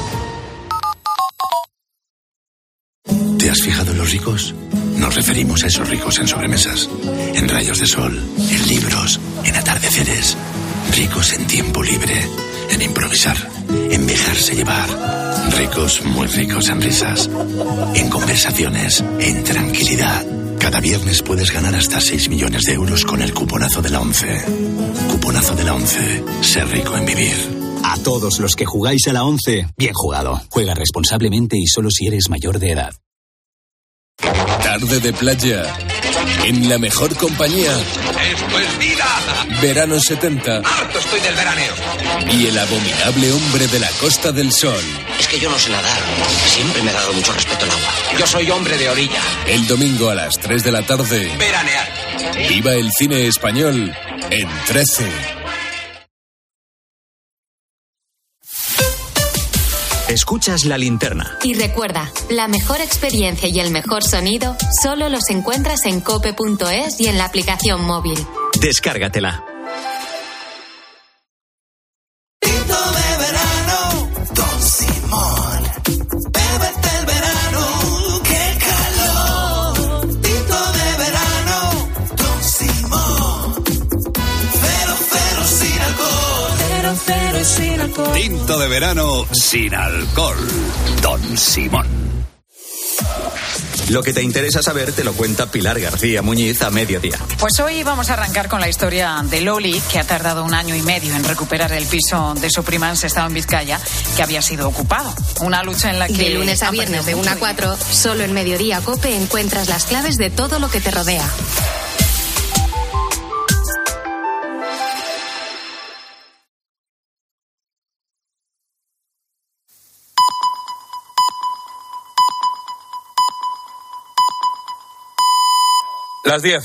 ¿Te has fijado en los ricos? Nos referimos a esos ricos en sobremesas, en rayos de sol, en libros, en atardeceres. Ricos en tiempo libre, en improvisar, en dejarse llevar. Ricos, muy ricos en risas, en conversaciones, en tranquilidad. Cada viernes puedes ganar hasta seis millones de euros con el cuponazo de la ONCE. Cuponazo de la ONCE. Ser rico en vivir. A todos los que jugáis a la ONCE, bien jugado. Juega responsablemente y solo si eres mayor de edad. Tarde de playa. En la mejor compañía. ¡Esto es vida! Verano setenta. ¡Harto estoy del veraneo! Y el abominable hombre de la Costa del Sol. Es que yo no sé nadar. Siempre me ha dado mucho respeto el agua. Yo soy hombre de orilla. El domingo a las tres de la tarde. Veranear. Viva el cine español en trece. Escuchas La Linterna. Y recuerda, la mejor experiencia y el mejor sonido solo los encuentras en cope punto es y en la aplicación móvil. Descárgatela. Tinto de verano, Don Simón. Tinto de verano sin alcohol. Don Simón. Lo que te interesa saber te lo cuenta Pilar García Muñiz a mediodía. Pues hoy vamos a arrancar con la historia de Loli, que ha tardado un año y medio en recuperar el piso de su prima en Sestao, en Vizcaya, que había sido ocupado. Una lucha en la que... De lunes a viernes de una a cuatro, solo en Mediodía COPE encuentras las claves de todo lo que te rodea. Las diez.